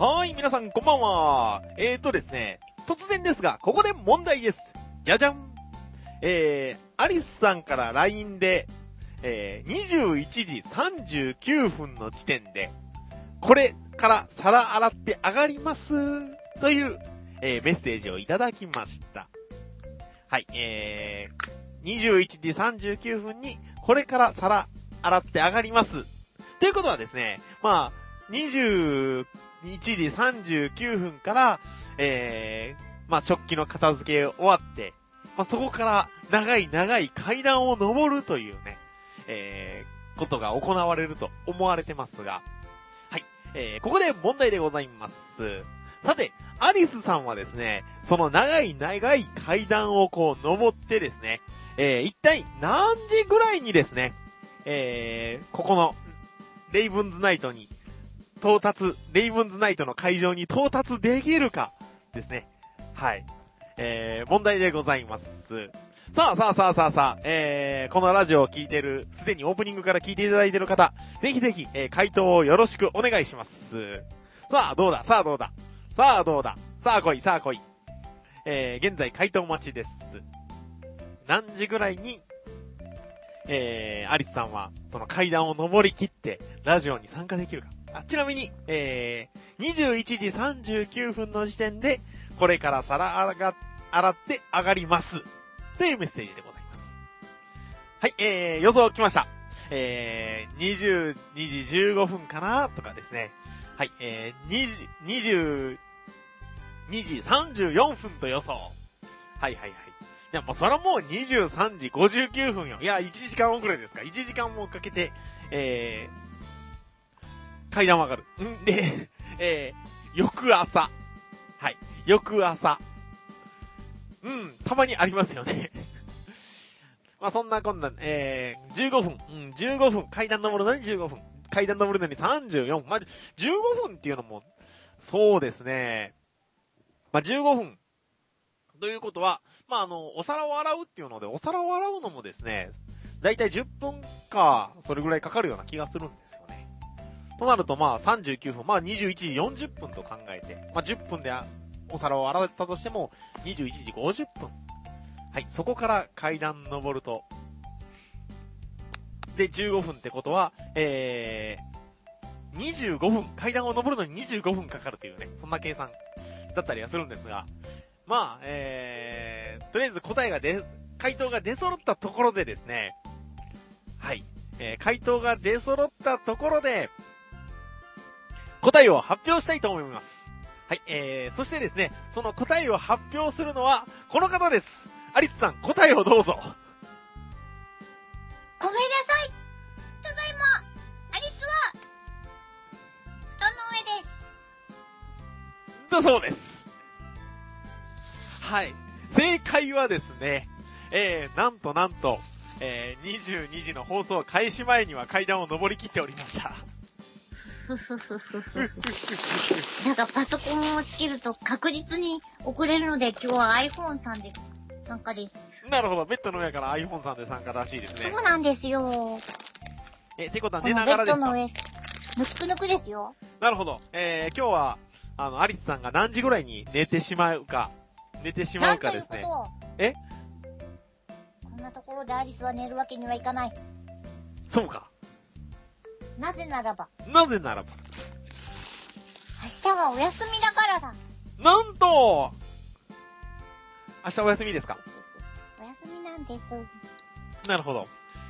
はい、皆さんこんばんは。ですね、突然ですが、ここで問題です。じゃじゃん。アリスさんから LINE で、21時39分の時点で、これから皿洗って上がります。という、メッセージをいただきました。はい、21時39分に、これから皿洗って上がります。ということはですね、まあ、21時39分から、まあ、食器の片付け終わって、まあ、そこから長い階段を登るというね、ことが行われると思われてますが、はい、ここで問題でございます。さて、アリスさんはですね、その長い階段をこう登ってですね、一体何時ぐらいにですね、ここのレイブンズナイトにレイブンズナイトの会場に到達できるかですね。はい。問題でございます。さあ、このラジオを聞いてる、すでにオープニングから聞いていただいている方、ぜひぜひ、回答をよろしくお願いします。さあ、どうだ。さあ、来い。現在回答待ちです。何時ぐらいに、アリスさんは、その階段を登り切って、ラジオに参加できるか。ちなみに、21時39分の時点で、これから皿洗って上がります。というメッセージでございます。はい、予想来ました。22時15分かなとかですね。はい、22時34分と予想。はい。いや、もうそれはもう23時59分よ。いや、1時間遅れですか。1時間もかけて、階段上がる。んで、翌朝。はい。翌朝。たまにありますよね。まあ、そんなこんな、15分。15分。階段登るのに15分。階段登るのに34分。まあ、15分っていうのも、そうですね。まあ、15分。ということは、まあ、お皿を洗うっていうので、お皿を洗うのもですね、だいたい10分か、それぐらいかかるような気がするんですよね。となると、まあ、39分、まあ、21時40分と考えて、まあ、10分でお皿を洗ったとしても、21時50分。はい、そこから階段登ると、で、15分ってことは、25分、階段を登るのに25分かかるというね、そんな計算だったりはするんですが、まあ、とりあえず回答が出揃ったところでですね、はい、回答が出揃ったところで、答えを発表したいと思います。はい、そしてですね、その答えを発表するのは、この方です。アリスさん、答えをどうぞ。 ごめんなさい。ただいま、アリスは、布団の上です。 だそうです。はい。正解はですね、なんと、22時の放送開始前には階段を登り切っておりました。 なんかパソコンをつけると確実に送れるので、今日は iPhone さんで参加です。 なるほど。ベッドの上から iPhone さんで参加らしいですね。 そうなんですよ。 ってことは寝ながらですか？ このベッドの上、ぬくぬくですよ。 なるほど。今日は、アリスさんが何時ぐらいに寝てしまうかですね。 なんていうことを。こんなところでアリスは寝るわけにはいかない。 そうか。 なぜならば。 明日はお休みだからだ。 なんと明日お休みですか？ お休みなんです。 なるほど。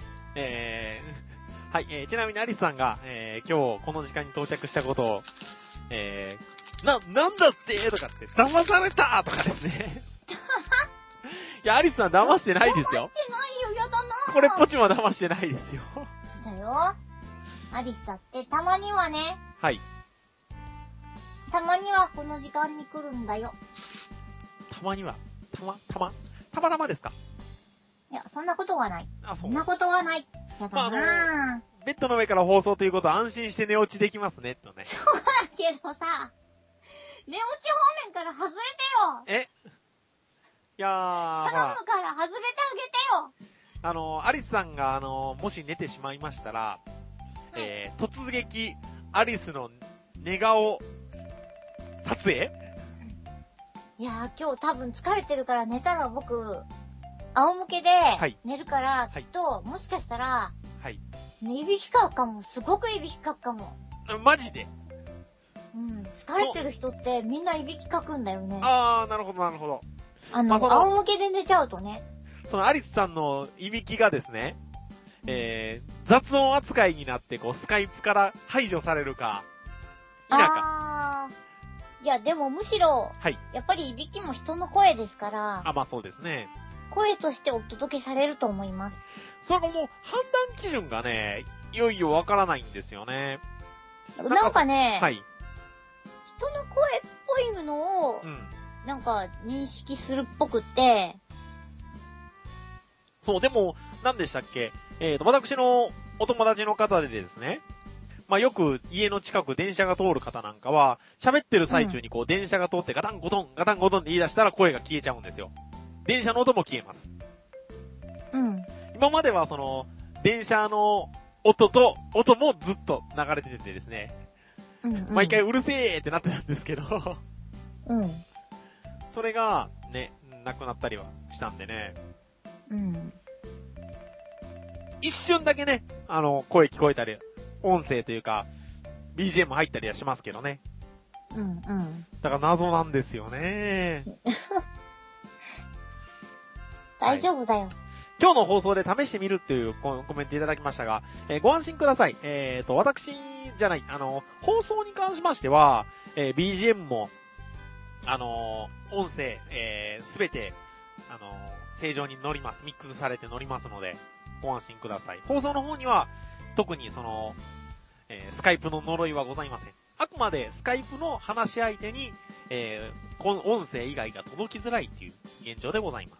はい、ちなみにアリスさんが、今日この時間に到着したことを、なんだってとかって、騙されたとかですね。いや、アリスさん騙してないですよ。 騙してないよ、やだな。 これっぽっちも騙してないですよ。 そうだよ。アリスだってたまにはね。 はい。 たまにはこの時間に来るんだよ。 たまにはたまたまですか？ いや、そんなことはない。 そんなことはない。やだなベッドの上から放送ということは安心して寝落ちできますね、とね。 そうだけどさ、寝落ち方面から外れてよ。 いやー、 頼むから外れてあげてよ。アリスさんが、もし寝てしまいましたら、突撃、アリスの寝顔撮影？ いやー、今日多分疲れてるから寝たら僕、仰向けで寝るから、きっと、もしかしたら、 はい。 ね、いびきかくかも。すごくいびきかくかも。 マジで？ うん。疲れてる人ってみんないびきかくんだよね。 あー、なるほど、なるほど。 仰向けで寝ちゃうとね。 そのアリスさんのいびきがですね、雑音扱いになって、こう、スカイプから排除されるか、否か。 いや、でもむしろ、 はい。 やっぱりいびきも人の声ですから、 まあそうですね。 声としてお届けされると思います。 それがもう、判断基準がね、いよいよわからないんですよね。 なんかね、 はい。 人の声っぽいのを、なんか認識するっぽくって、 そう、でも、何でしたっけ？私のお友達の方でですね、まあ、よく家の近く電車が通る方なんかは、喋ってる最中にこう電車が通ってガタンゴトン、ガタンゴトンって言い出したら声が消えちゃうんですよ。電車の音も消えます。 うん。 今まではその、電車の音もずっと流れててですね、毎回うるせーってなってたんですけど、それが、ね、なくなったりはしたんでね、一瞬だけね、声聞こえたり、音声というか、BGM 入ったりはしますけどね。だから謎なんですよね。 大丈夫だよ。 今日の放送で試してみるっていうコメントいただきましたが、ご安心ください。私じゃない、放送に関しましては、BGM も、音声、すべて、正常に乗ります。ミックスされて乗りますので、ご安心ください。放送の方には、特にその、スカイプの呪いはございません。あくまでスカイプの話し相手に、音声以外が届きづらいっていう現状でございます。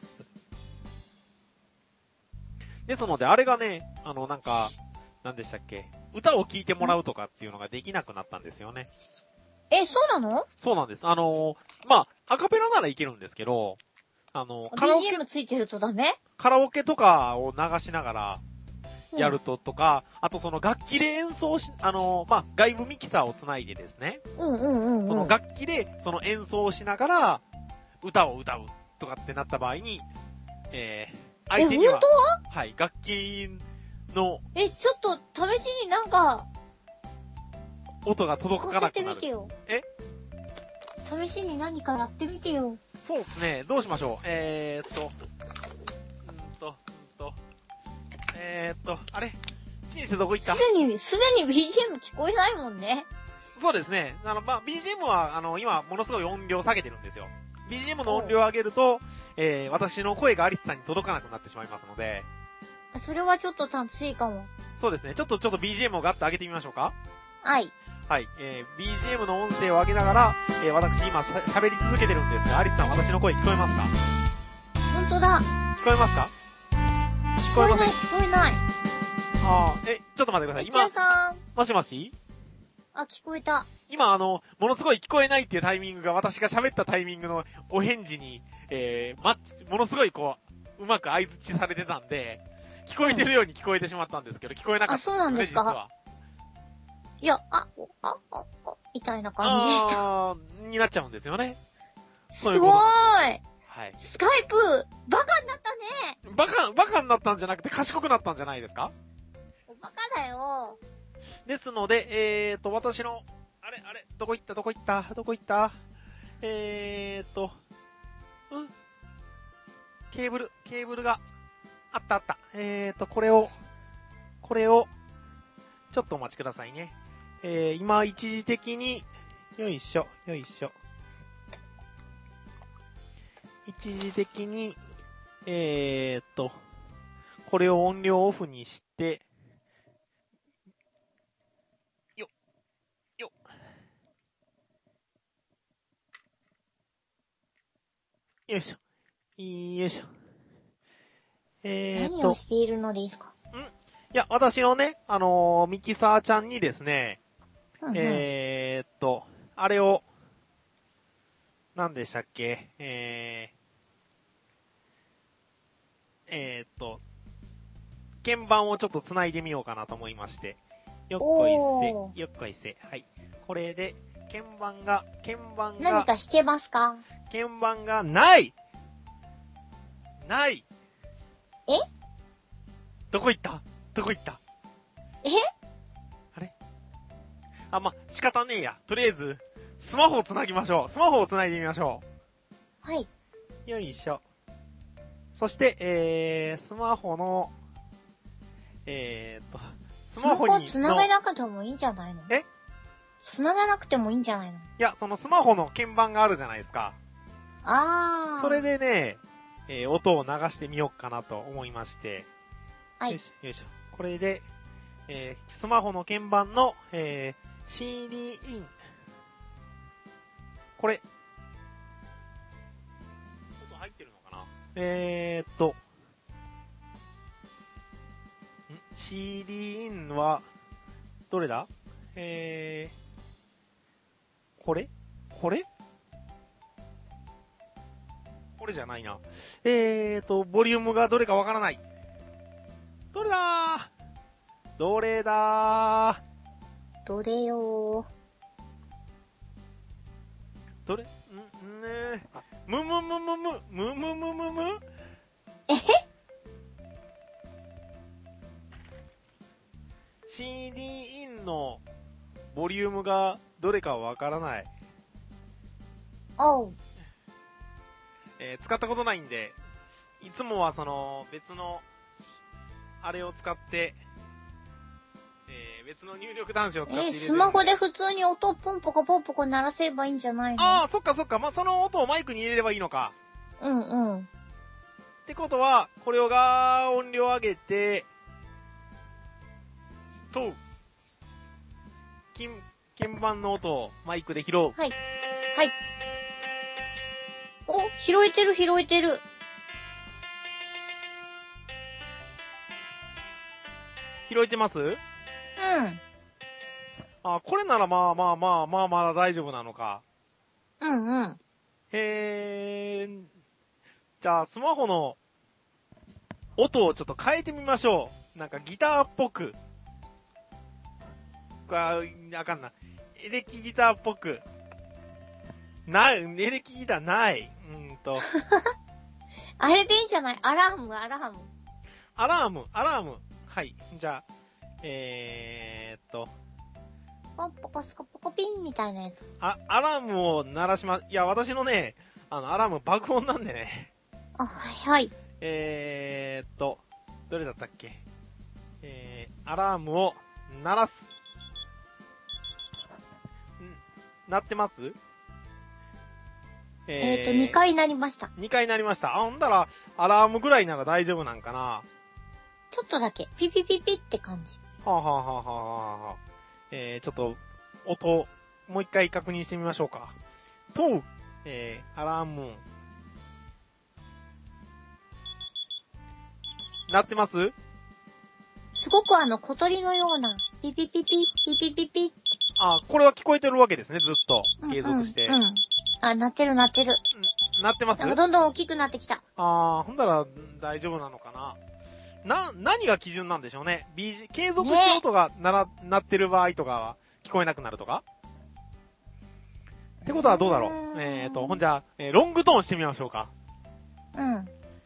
ですので、あれがね、なんか、何でしたっけ、歌を聴いてもらうとかっていうのができなくなったんですよね。 そうなの？ そうなんです。まあ、アカペラならいけるんですけど、 カラオケ BGM ついてるとダメ？ カラオケとかを流しながらやるとか、あとその楽器で演奏し、まあ、外部ミキサーをつないでですね、その楽器でその演奏しながら歌を歌うとかってなった場合に、相手には、 本当は？ はい、楽器の、 ちょっと試しになんか、 音が届かなくなる。 聞かせてみてよ。試しに何かやってみてよ。 そうですね、どうしましょう。あれ？シンセどこ行った？ すでに BGM 聞こえないもんね。 そうですね。まあ、BGM は、今、ものすごい音量下げてるんですよ。BGM の音量を上げると、私の声がアリスさんに届かなくなってしまいますので。 それはちょっと楽しいかも。 そうですね。ちょっと BGM をガッと上げてみましょうか。 はい。 はい。BGM の音声を上げながら、私今喋り続けてるんですが、アリスさん私の声聞こえますか？ 本当だ。 聞こえますか？ 聞こえない、聞こえない。 ちょっと待ってください。 今。さん。 もしもし？ 聞こえた。 今ものすごい聞こえないっていうタイミングが私が喋ったタイミングのお返事に、ものすごいこう、うまく相づちされてたんで、聞こえてるように聞こえてしまったんですけど、聞こえなかった。 そうなんですか？実は。いや、みたいな感じでした。 になっちゃうんですよね。 すごーい。 はい。 スカイプ、バカになったね。 バカになったんじゃなくて賢くなったんじゃないですか？ バカだよ。 ですので、私の、どこ行ったケーブルが、あった。これを、ちょっとお待ちくださいね。今、一時的に、よいしょ。一時的に、これを音量オフにして、よいしょ。 何をしているのですか？ いや、私のね、ミキサーちゃんにですね、あれを、何でしたっけ、鍵盤をちょっと繋いでみようかなと思いまして。よっこいせ。はい。これで、 鍵盤が。 何か弾けますか？ 鍵盤がない。 え？ どこ行ったえ？ あれ？仕方ねえや。とりあえず、スマホを繋ぎましょう。スマホを繋いでみましょう。はい。 よいしょ。そして、スマホの、 スマホ繋げなくてもいいんじゃないの？ え？ 繋がなくてもいいんじゃないの？いや、そのスマホの鍵盤があるじゃないですか。それでね、音を流してみようかなと思いまして。 はい。 よいしょ。これで、スマホの鍵盤の、CD イン。これ。音入ってるのかなCD インは、どれだこれじゃないな。ボリュームがどれかわからない。どれよー。 CD インのボリュームがどれかわからない。 おう。 使ったことないんで、いつもはその別のあれを使って、別の入力端子を使って入れてる。 スマホで普通に音をポンポコ鳴らせればいいんじゃないの？ ああ、そっか。その音をマイクに入れればいいのか。 うん。 ってことは、これが音量上げて、鍵盤の音をマイクで拾う。 はい。お、拾えてる。 拾えてます？うん。これならまだ大丈夫なのか。 うん。 じゃあ、スマホの音をちょっと変えてみましょう。なんかギターっぽく。あかんな。エレキギターっぽく。エレキギターない。 あれでいいんじゃない？アラーム。 アラーム。はい。じゃあ、 ポンポコスコポコピンみたいなやつ。 アラームを鳴らしいや、私のね、アラーム爆音なんでね。 はい。 どれだったっけ？アラームを鳴らす。鳴ってます？ 2回鳴りました。 2回鳴りました。ほんだら、アラームぐらいなら大丈夫なんかな。 ちょっとだけ、ピピピピって感じ。 はちょっと、音、もう一回確認してみましょうか。アラーム。鳴ってます？ すごく小鳥のような、ピピピピ、ピピピピ。 これは聞こえてるわけですね、ずっと。継続して。 鳴ってる。 鳴ってます？ どんどん大きくなってきた。 ほんだら大丈夫なのかな。何が基準なんでしょうね。継続して音が鳴ってる場合とかは聞こえなくなるとかってことはどうだろう。ほんじゃ、ロングトーンしてみましょうか。 うん。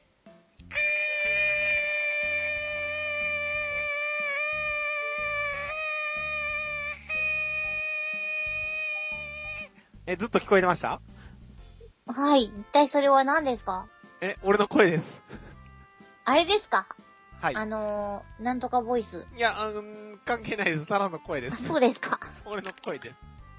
ずっと聞こえてました？ はい。一体それは何ですか？ 俺の声です。 あれですか？ はい。 なんとかボイス。 いや、関係ないです。ただの声です。 そうですか。 俺の声です。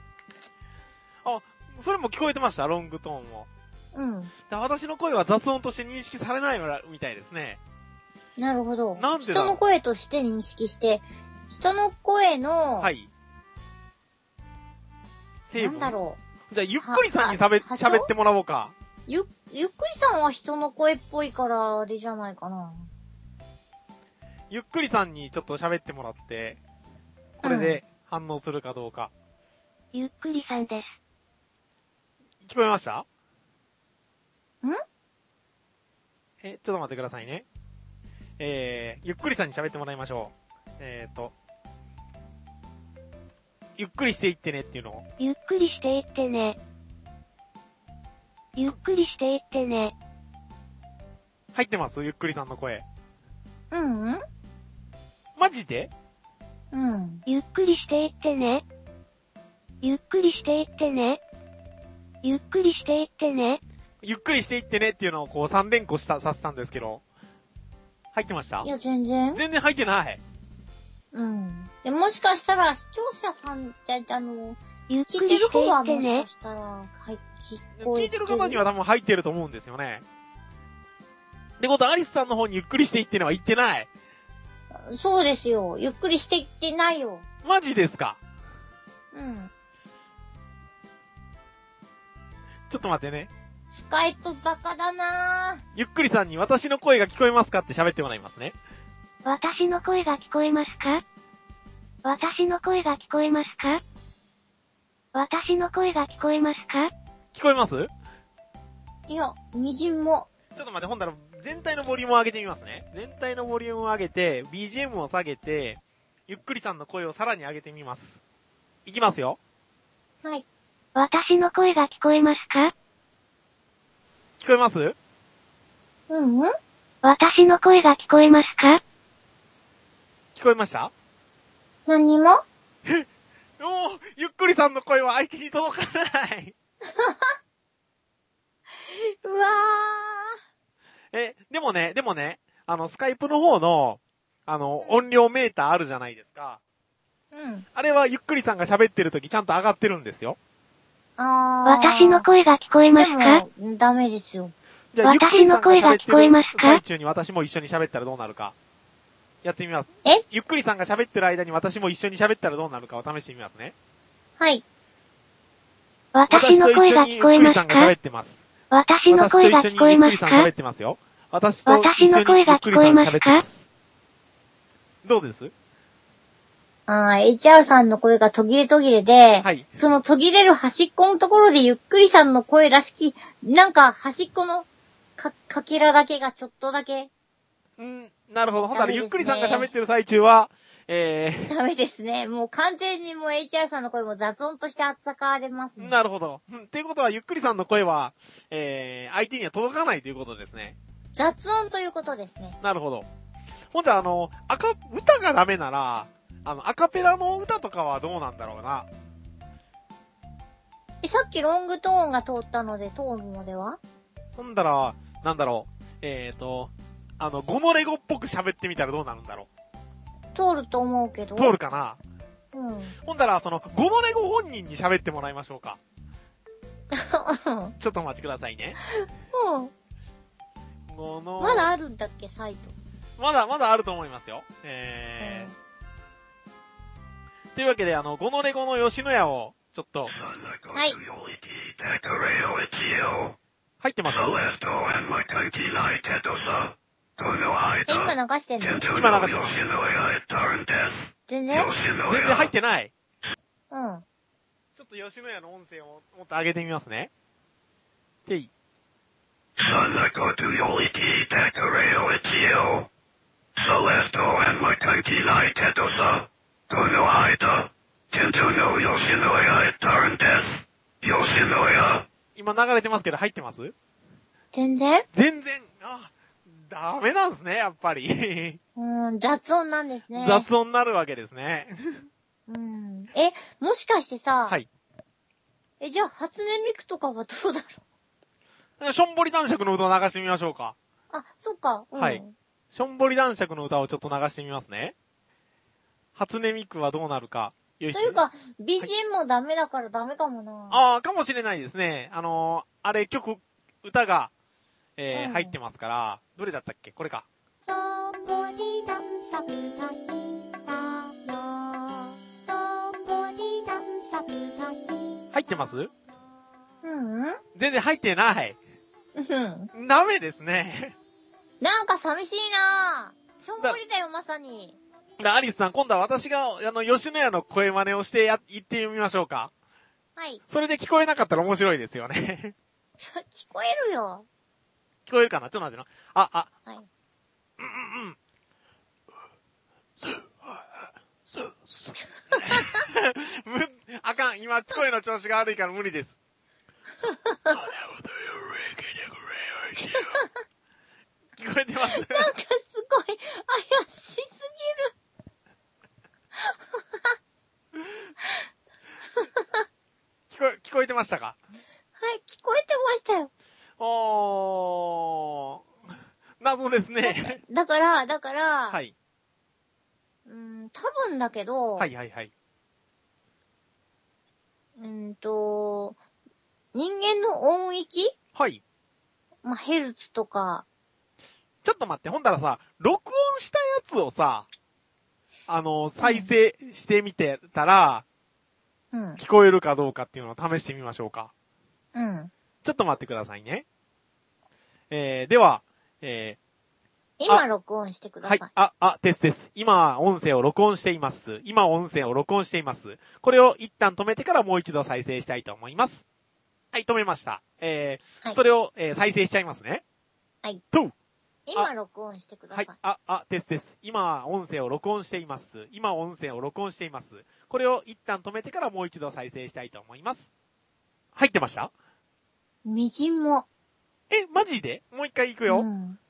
それも聞こえてました？ロングトーンも。 うん。 私の声は雑音として認識されないみたいですね。 なるほど。 なんでだろう？ 人の声として認識して、人の声の、 はい。 なんだろう。じゃあ、ゆっくりさんに喋ってもらおうか。 ゆっくりさんは人の声っぽいから、あれじゃないかな。 ゆっくりさんにちょっと喋ってもらって、これで反応するかどうか。 ゆっくりさんです。 聞こえました？ ん？ ちょっと待ってくださいね。ゆっくりさんに喋ってもらいましょう。 ゆっくりしていってねっていうのを。 ゆっくりしていってね。ゆっくりしていってね。 入ってます？ゆっくりさんの声。 うんマジで？ うん。 ゆっくりしていってね。ゆっくりしていってね。ゆっくりしていってね。 ゆっくりしていってねっていうのをこう3連呼させたんですけど。入ってました？ いや、全然。 全然入ってない。 うん。で、もしかしたら視聴者さんって、 ゆっ聞いてくりしてる方はいってねもしか。したら、はい、 聞いてる方には多分入ってると思うんですよね。ってことは、アリスさんの方にゆっくりしていってねは言ってない。 そうですよ。ゆっくりしていってないよ。 マジですか？ うん。 ちょっと待ってね。 スカイプバカだなぁ。 ゆっくりさんに私の声が聞こえますかって喋ってもらいますね。 私の声が聞こえますか？私の声が聞こえますか？私の声が聞こえますか？ 聞こえます？ いや、みじんも。 ちょっと待って、ほんだら全体のボリュームを上げてみますね。全体のボリュームを上げて、BGM を下げて、ゆっくりさんの声をさらに上げてみます。いきますよ。 はい。 私の声が聞こえますか？ 聞こえます？ うんうん。 私の声が聞こえますか？ 聞こえました？ 何もおー、ゆっくりさんの声は相手に届かない。 うわでもね、スカイプの方の、音量メーターあるじゃないですか。 ー。うん。 あれはゆっくりさんが喋ってる時ちゃんと上がってるんですよ。 私の声が聞こえますか？ でも、ダメですよ。 じゃあ、ゆっくりさんが喋って私の声が聞こえるますか？ 最中に私も一緒に喋ったらどうなるか。やってみます。ゆっくりさんが喋ってる間に私も一緒に喋ったらどうなるかを試してみますね。 はい。 私の声が聞こえますか？ 私と一緒にゆっくりさんが喋ってます。 私の声が聞こえますか？ 私と一緒にゆっくりさん喋ってますよ。私と一緒にゆっくりさん喋ってます。どうです？ HR さんの声が途切れで、はい。その途切れる端っこのところでゆっくりさんの声らしき、なんか端っこのかけらだけがちょっとだけ。 なるほど。ほんならゆっくりさんが喋ってる最中は、 ダメですね。もう完全にもう HR さんの声も雑音として扱われますね。 なるほど。っていうことはゆっくりさんの声は、相手には届かないということですね。 雑音ということですね。 なるほど。ほんじゃ歌がダメなら、アカペラの歌とかはどうなんだろうな。 さっきロングトーンが通ったので、通るのでは？ ほんだら、なんだろう。ゴノレゴっぽく喋ってみたらどうなるんだろう。 通ると思うけど。 通るかな？ うん。 ほんだら、ゴノレゴ本人に喋ってもらいましょうか。ちょっとお待ちくださいね。 うん。まだあるんだっけ、サイト。 まだあると思いますよ。というわけで、ゴノレゴの吉野家を、ちょっと。はい。入ってます？ 今流してんの？ 今流してます。 全然入ってない。 うん。 ちょっと吉野家の音声をもっと上げてみますね。てい。今流れてますけど入ってます？ 全然、 ダメなんですね、やっぱり。 雑音なんですね。 雑音になるわけですね。 もしかしてさ、 はい。 じゃあ、初音ミクとかはどうだろう？しょんぼり男爵の歌を流してみましょうか。 そっか。 はい。しょんぼり男爵の歌をちょっと流してみますね。初音ミクはどうなるか。よいしょ。 というか、BGM もダメだからダメかもな。 かもしれないですね。歌が、入ってますから、どれだったっけ？これか。しょんぼり男爵がいたよ。しょんぼり男爵が入ってます？全然入ってない。ダメですね。 なんか寂しいなぁ。しょんぼりだよ、まさに。 アリスさん、今度は私が、吉野家の声真似をして言ってみましょうか。 はい。 それで聞こえなかったら面白いですよね。 聞こえるよ。 聞こえるかな？ちょっと待ってな。はい。むん、今声の調子が悪いから無理です。聞こえてます？ なんかすごい怪しすぎる。聞こえてましたか？ はい、聞こえてましたよ。 謎ですね。 だから、 はい。 多分だけど、 はいはいはい。 人間の音域？ はい。 まあ、ヘルツとか。 ちょっと待って、ほんだらさ、録音したやつをさ、再生してみてたら、聞こえるかどうかっていうのを試してみましょうか。 うん。 ちょっと待ってくださいね。では、 今録音してください。 はい。テスです。今、音声を録音しています。これを一旦止めてからもう一度再生したいと思います。はい、止めました。はい、それを、再生しちゃいますね。 はい。 と今録音してください。 はい。テスです。今、音声を録音しています。これを一旦止めてからもう一度再生したいと思います。入ってました？ みじんも。 マジで？もう一回行くよ。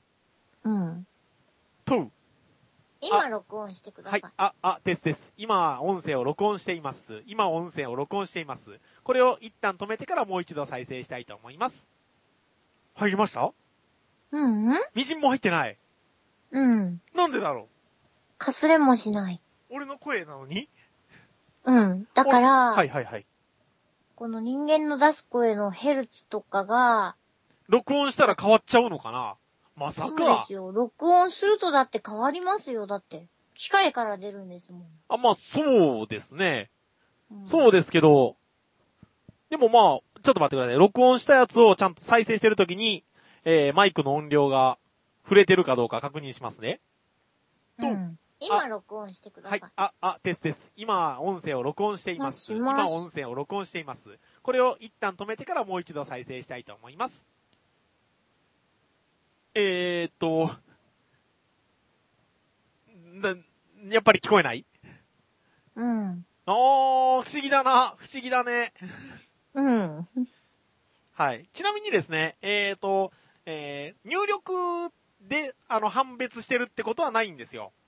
と今録音してください。 はい。テスです。今、音声を録音しています。これを一旦止めてからもう一度再生したいと思います。入りました？みじんも入ってない。なんでだろう？ かすれもしない。 俺の声なのに？ だから、 はい。 この人間の出す声のヘルツとかが、 録音したら変わっちゃうのかな？まさか。 そうですよ。録音するとだって変わりますよ。だって。機械から出るんですもん。 まあ、そうですね。そうですけど、でもまあ、ちょっと待ってください。録音したやつをちゃんと再生してるときに、マイクの音量が触れてるかどうか確認しますね。 今録音してください。 はい。テスです。今、音声を録音しています。これを一旦止めてからもう一度再生したいと思います。やっぱり聞こえない？不思議だね。はい。ちなみにですね、入力で、判別してるってことはないんですよ。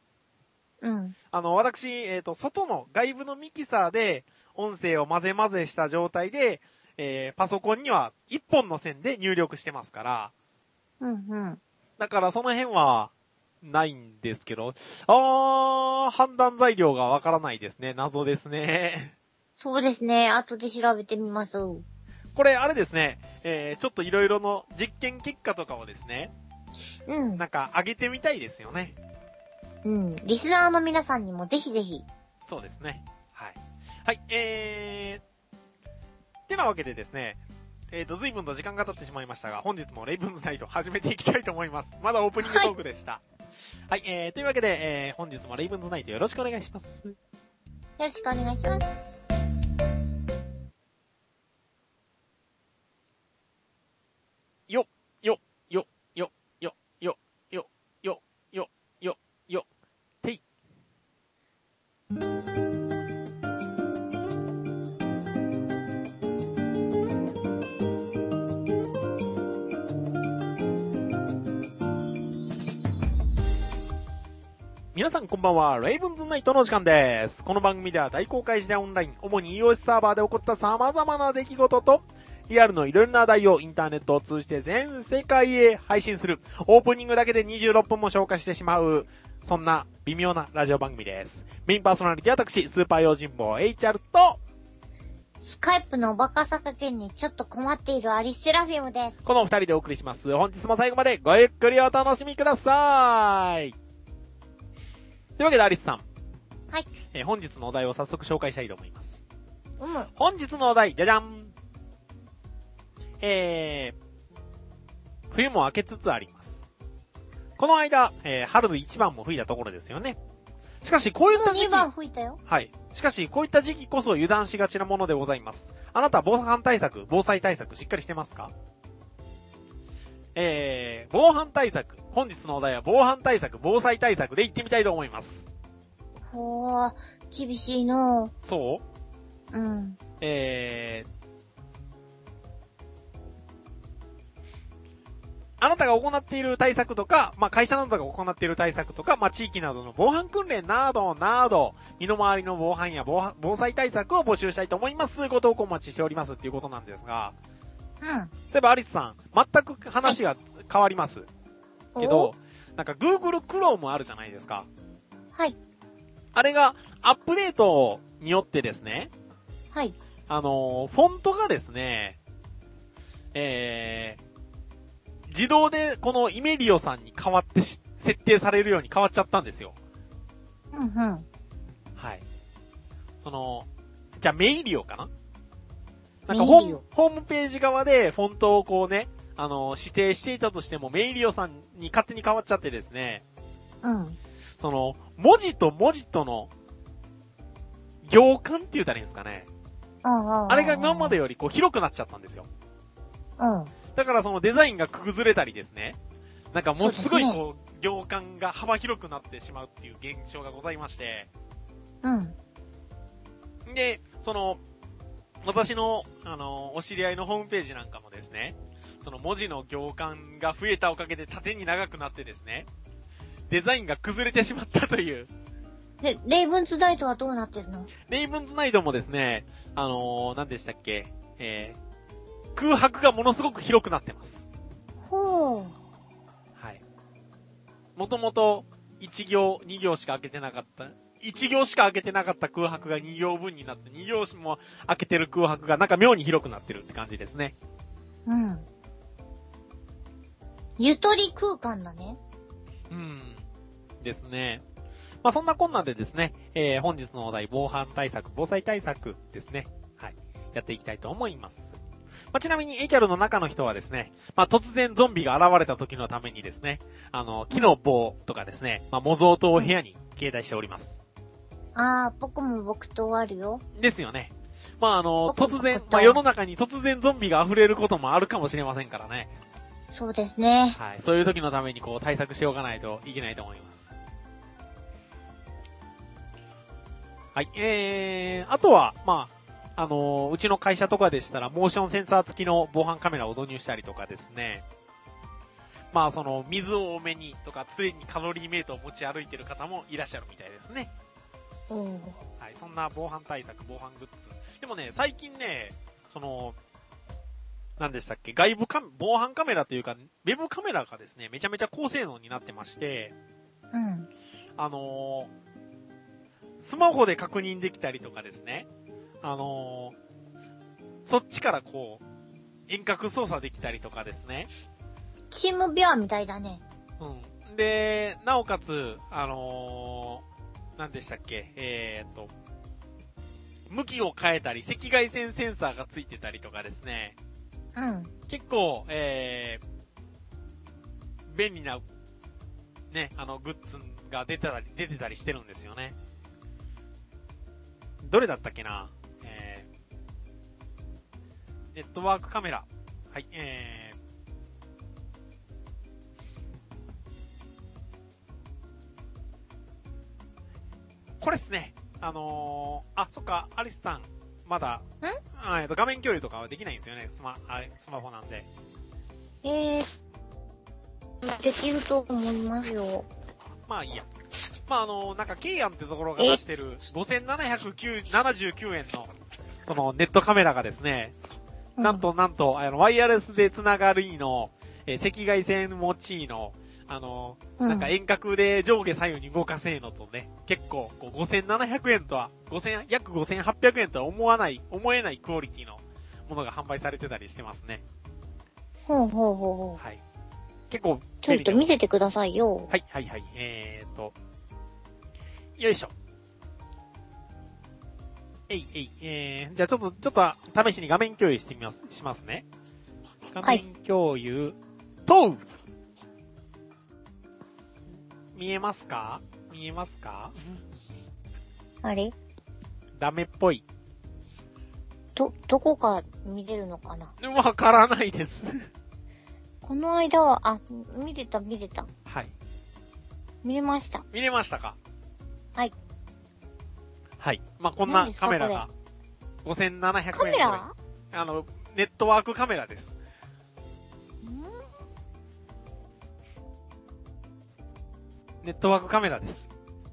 私、外の外部のミキサーで、音声を混ぜした状態で、パソコンには一本の線で入力してますから。だからその辺は、ないんですけど、判断材料がわからないですね。謎ですね。 そうですね。後で調べてみます。 これ、あれですね、ちょっといろいろの実験結果とかをですね、なんか上げてみたいですよね。 リスナーの皆さんにもぜひぜひ。 そうですね。はい。はい、てなわけでですね、随分と時間が経ってしまいましたが、本日もレイブンズナイト始めていきたいと思います。まだオープニングトークでした。はい、というわけで、本日もレイブンズナイトよろしくお願いします。 よろしくお願いします。 よ、てい。皆さんこんばんは、レイブンズナイトの時間です。この番組では大公開時代オンライン、主に iOS サーバーで起こった様々な出来事と、リアルのいろいろな話題をインターネットを通じて全世界へ配信する、オープニングだけで26分も消化してしまう、そんな微妙なラジオ番組です。メインパーソナリティは私、スーパー用心棒 HR と、 スカイプのおバカさ加減にちょっと困っているアリスセラフィムです。 この二人でお送りします。本日も最後までごゆっくりお楽しみください。というわけでアリスさん。 はい。 本日のお題を早速紹介したいと思います。 本日のお題、じゃじゃん。冬も明けつつあります。この間、春の1番も吹いたところですよね。しかし、こういった時期。 2番吹いたよ。 はい。しかし、こういった時期こそ油断しがちなものでございます。あなた、防災対策、しっかりしてますか？防犯対策。本日のお題は防犯対策、防災対策でいってみたいと思います。 ほー、厳しいの。 そう？ あなたが行っている対策とか、まあ、会社などが行っている対策とか、まあ、地域などの防犯訓練など、身の回りの防犯や防災対策を募集したいと思います。ご投稿お待ちしておりますっていうことなんですが。 うん。 そういえばアリスさん、全く話が変わります。けど、なんか Google Chrome あるじゃないですか。 はい。 あれがアップデートによってですね。 はい。 フォントがですね、自動でこのイメリオさんに変わって設定されるように変わっちゃったんですよ。 うんうん。 はい。じゃあメイリオかな？なんかホームページ側でフォントをこうね、指定していたとしてもメイリオさんに勝手に変わっちゃってですね。 うん。 文字と文字との行間って言うたらいいんですかね。あれが今までよりこう広くなっちゃったんですよ。 うん。 だからそのデザインが崩れたりですね。なんかもうすごいこう、行間が幅広くなってしまうっていう現象がございまして。 うん。 で、私の、お知り合いのホームページなんかもですね、その文字の行間が増えたおかげで縦に長くなってですね、デザインが崩れてしまったという。 で、レイブンズナイトはどうなってるの？ レイブンズナイトもですね、何でしたっけ、空白がものすごく広くなってます。 ほう。 はい。もともと1行、2行しか開けてなかった。1行しか開けてなかった空白が2行分になって、2行も開けてる空白がなんか妙に広くなってるって感じですね。 うん。ゆとり空間だね。 ですね。まあ、そんなこんなんでですね、本日のお題、防災対策ですね。はい。やっていきたいと思います。まあ、ちなみに HR の中の人はですね、まあ、突然ゾンビが現れた時のためにですね、木の棒とかですね、まあ、模造刀を部屋に携帯しております。 僕も木刀あるよ。 ですよね。まあ、突然、まあ、世の中に突然ゾンビが溢れることもあるかもしれませんからね。 そうですね。 はい。そういう時のためにこう対策しておかないといけないと思います。はい。あとは、まあ、うちの会社とかでしたら、モーションセンサー付きの防犯カメラを導入したりとかですね。まあ、水を多めにとか、常にカロリーメイトを持ち歩いてる方もいらっしゃるみたいですね。はい。そんな防犯対策、防犯グッズ。でもね、最近ね、何でしたっけ、防犯カメラというか、ウェブカメラがですね、めちゃめちゃ高性能になってまして、 うん。 スマホで確認できたりとかですね。そっちからこう、遠隔操作できたりとかですね。 チームビアみたいだね。 うん。で、なおかつ、何でしたっけ、向きを変えたり、赤外線センサーがついてたりとかですね。 うん。 結構、便利な、ね、グッズが出てたりしてるんですよね。どれだったっけな？ネットワークカメラ。はい、これですね。そっか、アリスさん、まだ、画面共有とかはできないんですよね。スマホなんで。 できると思いますよ。 まあいいや。まあなんか、ケイアンってところが出してる5779円の、そのネットカメラがですね、なんと、ワイヤレスで繋がるの、赤外線持ちの、なんか遠隔で上下左右に動かせのとね、結構、こう5700円とは、約5800円とは思えないクオリティのものが販売されてたりしてますね。 ほう。 はい。結構、 ちょっと見せてくださいよ。 はい。よいしょ。じゃあちょっと試しに画面共有しますね。画面共有、と見えますか？ あれ？ ダメっぽい。 どこか見れるのかな？ わからないです。 この間は、見れた。 はい。 見れました。 見れましたか？ はい。 はい。まあ、こんなカメラが 5700円。 カメラ？ ネットワークカメラです。ネットワークカメラです。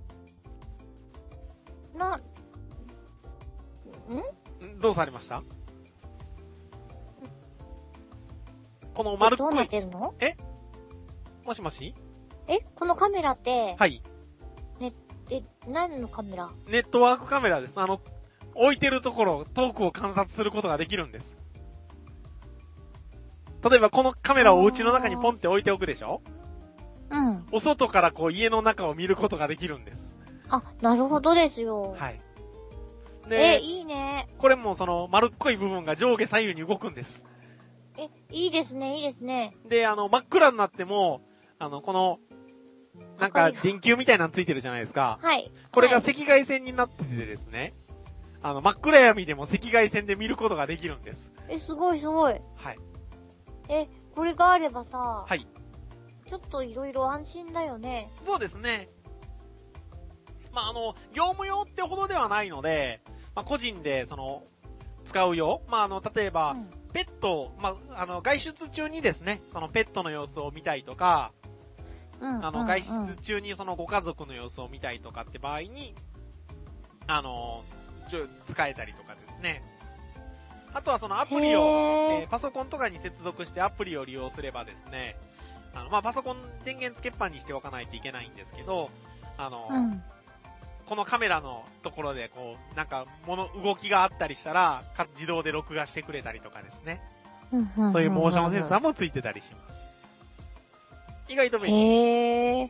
どうされました？この丸っこい。 どうなってるの？ もしもし？ このカメラって。 はい。 何のカメラ？ ネットワークカメラです。置いてるところ、遠くを観察することができるんです。例えばこのカメラをお家の中にポンって置いておくでしょ？ うん。 お外からこう家の中を見ることができるんです。 あ、なるほどですよ。 はい。で、 いいね。 これもその丸っこい部分が上下左右に動くんです。 いいですね、いいですね。 で、真っ暗になっても、この、なんか電球みたいなのついてるじゃないですか。 はい。 これが赤外線になっててですね、真っ暗闇でも赤外線で見ることができるんです。 すごいすごい。 はい。 これがあればさ、 はい。 ちょっといろいろ安心だよね。 そうですね。業務用ってほどではないので、個人で、使うよ。例えば、ペット、外出中にですね、そのペットの様子を見たいとか、外出中にそのご家族の様子を見たいとかって場合に、使えたりとかですね。あとはそのアプリを、パソコンとかに接続してアプリを利用すればですね、パソコン電源つけっぱにしておかないといけないんですけど、このカメラのところでこう、なんか動きがあったりしたら、自動で録画してくれたりとかですね。そういうモーションセンサーもついてたりします。意外と便利です。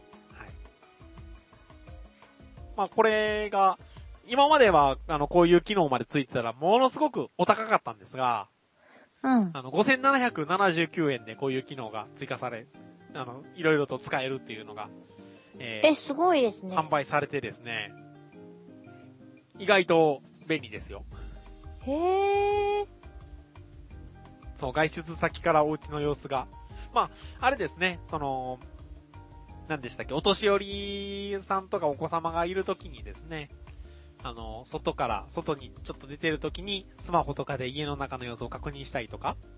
はい。これが、今までは、こういう機能までついてたら、ものすごくお高かったんですが、5779円でこういう機能が追加され、いろいろと使えるっていうのが、 すごいですね。 販売されてですね、意外と便利ですよ。そう、外出先からお家の様子が。あれですね、何でしたっけ、お年寄りさんとかお子様がいるときにですね、外にちょっと出てるときに、スマホとかで家の中の様子を確認したりとか。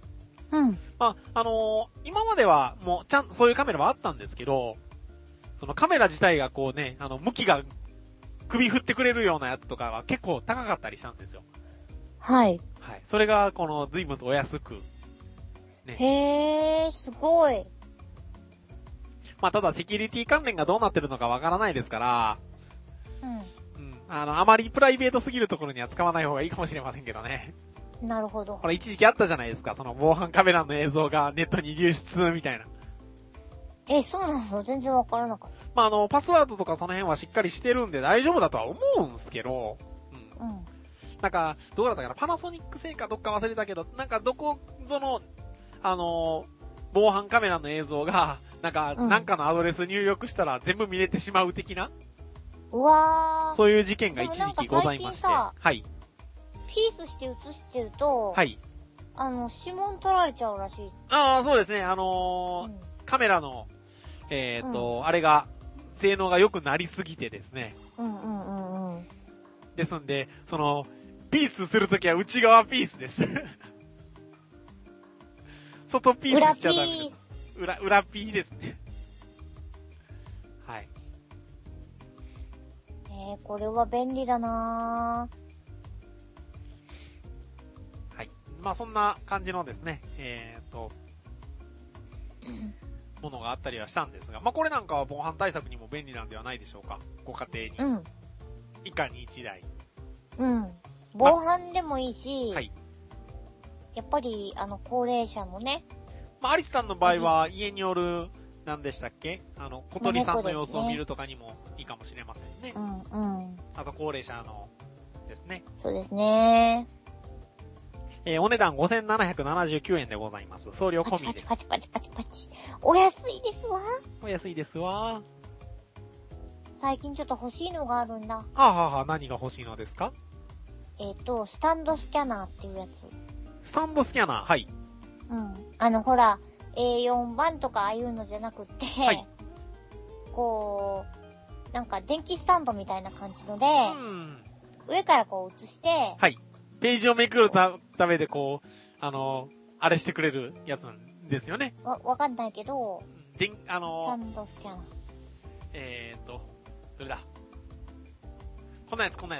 今まではもうそういうカメラはあったんですけど、そのカメラ自体がこうね、向きが首振ってくれるようなやつとかは結構高かったりしたんですよ。 はい。 はい。それが随分とお安く。 ね。すごい。 ただセキュリティ関連がどうなってるのかわからないですから、あまりプライベートすぎるところには使わない方がいいかもしれませんけどね。 なるほど。 これ一時期あったじゃないですか、その防犯カメラの映像がネットに流出みたいな。 そうなの？全然わからなかった。 パスワードとかその辺はしっかりしてるんで大丈夫だとは思うんすけど、なんか、どうだったかな、パナソニック製かどっか忘れたけど、なんか防犯カメラの映像が、なんかのアドレス入力したら全部見れてしまう的な、そういう事件が一時期ございまして。はい。 ピースして映してると、 はい。 指紋取られちゃうらしい。 そうですね、カメラの、あれが、性能が良くなりすぎてですね。ですんで、ピースするときは内側ピースです。外ピースしちゃダメです。裏ピーですね。はい。 これは便利だなぁ。はい。そんな感じのですね、ものがあったりはしたんですが、これなんかは防犯対策にも便利なんではないでしょうか。ご家庭に。以下に1台。 防犯でもいいし、 はい。 やっぱり、高齢者のね。 アリスさんの場合は、家におる、何でしたっけ？小鳥さんの様子を見るとかにもいいかもしれませんね。あと、高齢者のですね。 そうですね。 お値段5779円でございます。送料込みです。 パチ。お安いですわ。 お安いですわ。 最近ちょっと欲しいのがあるんだ。 何が欲しいのですか？ スタンドスキャナーっていうやつ。 スタンドスキャナー、はい。 ほら、A4 番とかああいうのじゃなくって、はい、こう、なんか電気スタンドみたいな感じので、上からこう映して、 はい。 ページをめくるためでこう、あれしてくれるやつなんですよね。 わかんないけど、 で、 サンドスキャナー。どれだ。こんなやつ。ん？ ちょっ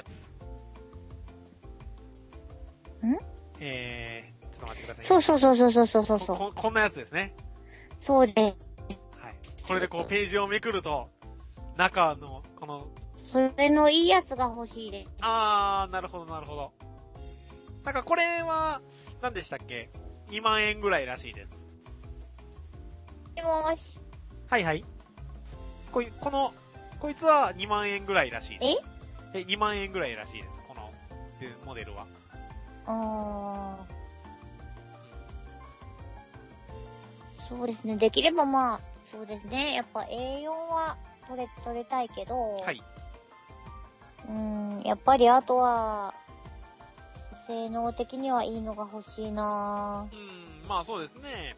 と待ってください、ね。 そう。 こんなやつですね。 そうで。はい。 これでこうページをめくると、中の、この、 それのいいやつが欲しいです。 なるほど。なんかこれは、何でしたっけ ?2 万円ぐらいらしいです。 もし。 はい。こいつは2万円ぐらいらしいです。2万円ぐらいらしいです。この、モデルは。 そうですね。できればまあ、そうですね。やっぱ A4 は取れたいけど。 はい。 やっぱりあとは、性能的にはいいのが欲しいなぁ。 まあそうですね。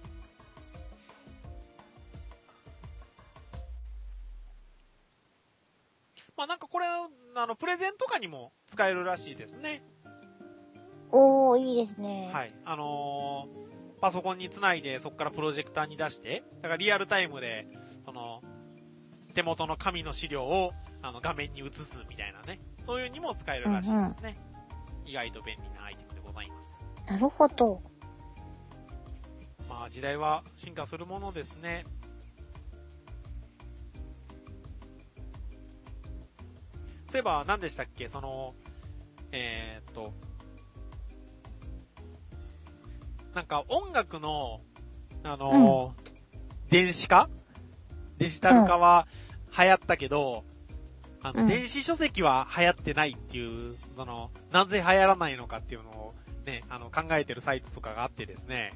まあなんかこれ、プレゼンとかにも使えるらしいですね。 いいですね。 はい。パソコンにつないで、そこからプロジェクターに出して、だからリアルタイムで、手元の紙の資料を、画面に映すみたいなね。そういうにも使えるらしいですね。意外と便利なアイテムでございます。 なるほど。 まあ時代は進化するものですね。そういえば何でしたっけなんか音楽の、電子化デジタル化は流行ったけど、電子書籍は流行ってないっていう、なぜ流行らないのかっていうのをね、考えてるサイトとかがあってですね。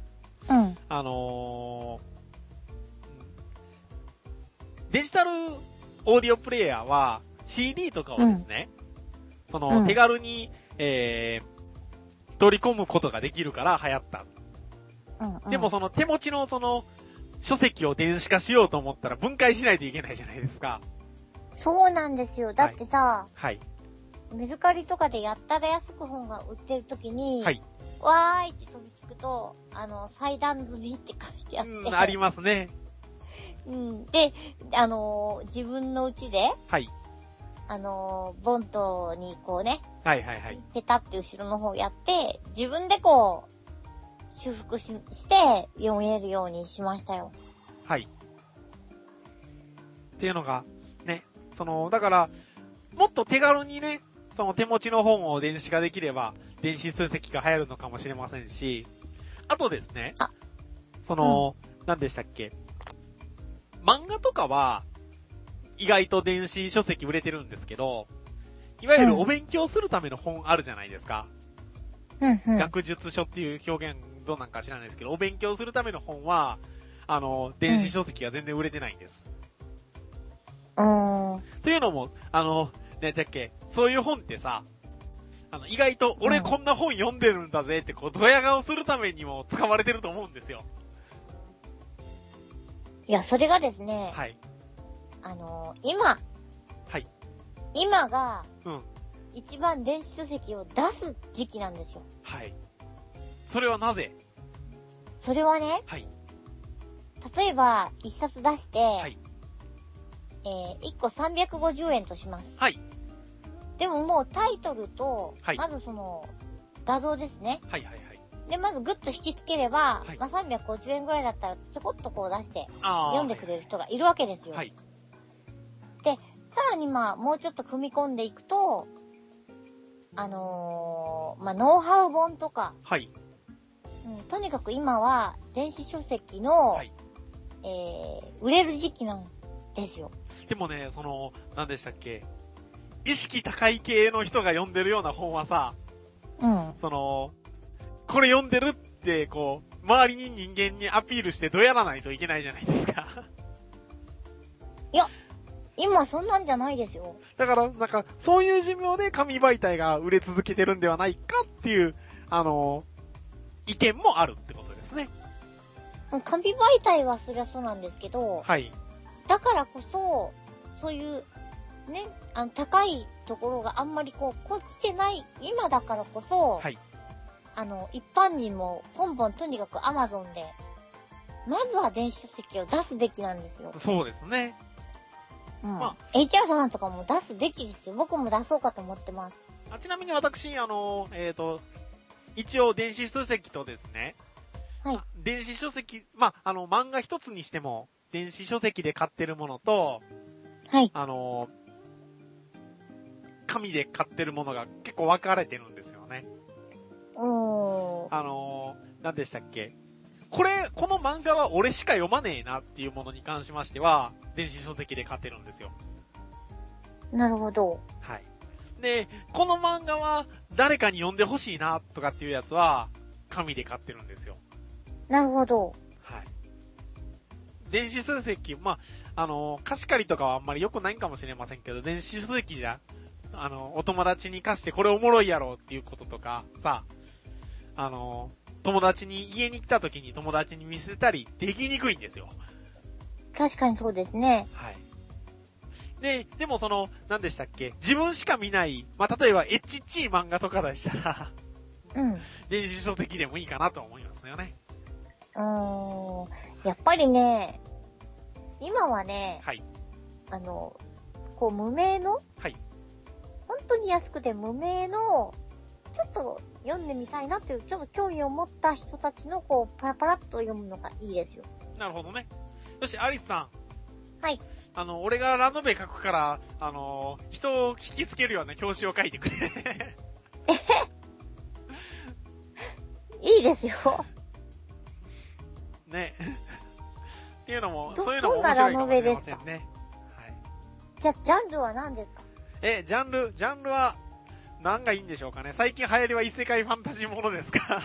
デジタルオーディオプレイヤーは CD とかをですね、手軽に、取り込むことができるから流行った。でも手持ちの書籍を電子化しようと思ったら分解しないといけないじゃないですか。 そうなんですよ。だってさ、 はい。 メルカリとかでやったら安く本が売ってるときに、 はい。 わーいって飛びつくと、裁断済みって書いてあって。 ありますね。 で、自分の家で、 はい。 ボントにこうね、 はい。 ペタって後ろの方やって、自分でこう、修復して読めるようにしましたよ。 はい。っていうのが、ね、だから、もっと手軽にね、手持ちの本を電子化できれば、電子書籍が流行るのかもしれませんし、あとですね、何でしたっけ、漫画とかは、意外と電子書籍売れてるんですけど、いわゆるお勉強するための本あるじゃないですか。学術書っていう表現どうなんか知らないですけど、お勉強するための本は、電子書籍が全然売れてないんです。というのも、ねだっけ、そういう本ってさ、意外と、俺こんな本読んでるんだぜって、ドヤ顔するためにも使われてると思うんですよ。 いや、それがですね、 はい。 今が、一番電子書籍を出す時期なんですよ。 はい。それはなぜ？ それはね、 はい。 例えば、一冊出して、 はい。 1個350円とします。 はい。 でももうタイトルと、 はい、 まず画像ですね。で、まずグッと引きつければ、まあ、350円ぐらいだったらちょこっとこう出して、読んでくれる人がいるわけですよ。 はい。 で、さらにまあ、もうちょっと組み込んでいくと、まあ、ノウハウ本とか、 はい。 とにかく今は、電子書籍の、はい、売れる時期なんですよ。 でもね、何でしたっけ、意識高い系の人が読んでるような本はさ、これ読んでるって、こう、周りに人間にアピールしてどうやらないといけないじゃないですか。 いや、今そんなんじゃないですよ。 だから、なんか、そういう寿命で紙媒体が売れ続けてるんではないかっていう、意見もあるってことですね。 紙媒体はそりゃそうなんですけど、 はい。 だからこそ、そういう、 ね、高いところがあんまりこう来てない今だからこそ、 はい。 一般人もポンポンとにかく Amazon で、まずは電子書籍を出すべきなんですよ。 そうですね。 うん。まあ、HR さんとかも出すべきですよ。僕も出そうかと思ってます。 ちなみに私、一応電子書籍とですね、 はい。 電子書籍、まあ、漫画一つにしても、電子書籍で買ってるものと、 はい。 紙で買ってるものが結構分かれてるんですよね。何でしたっけ？この漫画は俺しか読まねえなっていうものに関しましては、電子書籍で買ってるんですよ。 なるほど。 はい。で、この漫画は誰かに読んでほしいなとかっていうやつは、紙で買ってるんですよ。 なるほど。 はい。電子書籍、まあ、貸し借りとかはあんまり良くないんかもしれませんけど、電子書籍じゃ、お友達に貸してこれおもろいやろっていうこととか、さ、友達に、家に来た時に友達に見せたりできにくいんですよ。 確かにそうですね。 はい。でも何でしたっけ？自分しか見ない、まあ、例えばエッチ漫画とかでしたら、 うん。 電子書籍でもいいかなと思いますよね。 やっぱりね、今はね、 はい。 無名の、 はい。 本当に安くて無名の、ちょっと読んでみたいなっていう、ちょっと興味を持った人たちのパラパラっと読むのがいいですよ。 なるほどね。よし、アリスさん。はい。 俺がラノベ書くから、人を引きつけるような表紙を書いてくれ。 いいですよ。 ね。っていうのも、そういうのも面白いかもしれませんね。はい。 じゃ、ジャンルは何ですか？ ジャンルは、何がいいんでしょうかね。最近流行りは異世界ファンタジーものですか？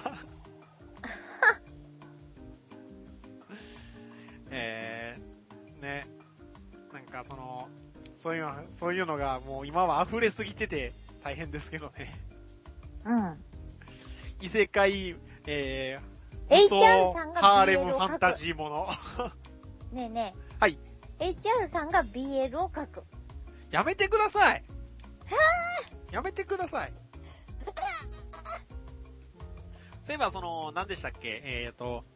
ね。なんかそういうのがもう今は溢れすぎてて大変ですけどね。 うん。 異世界、 HR さんがハーレムファンタジーもの。 ねえねえ。 はい。 HR さんが BL を書く。 やめてください。やめてください。そういえば何でしたっけ？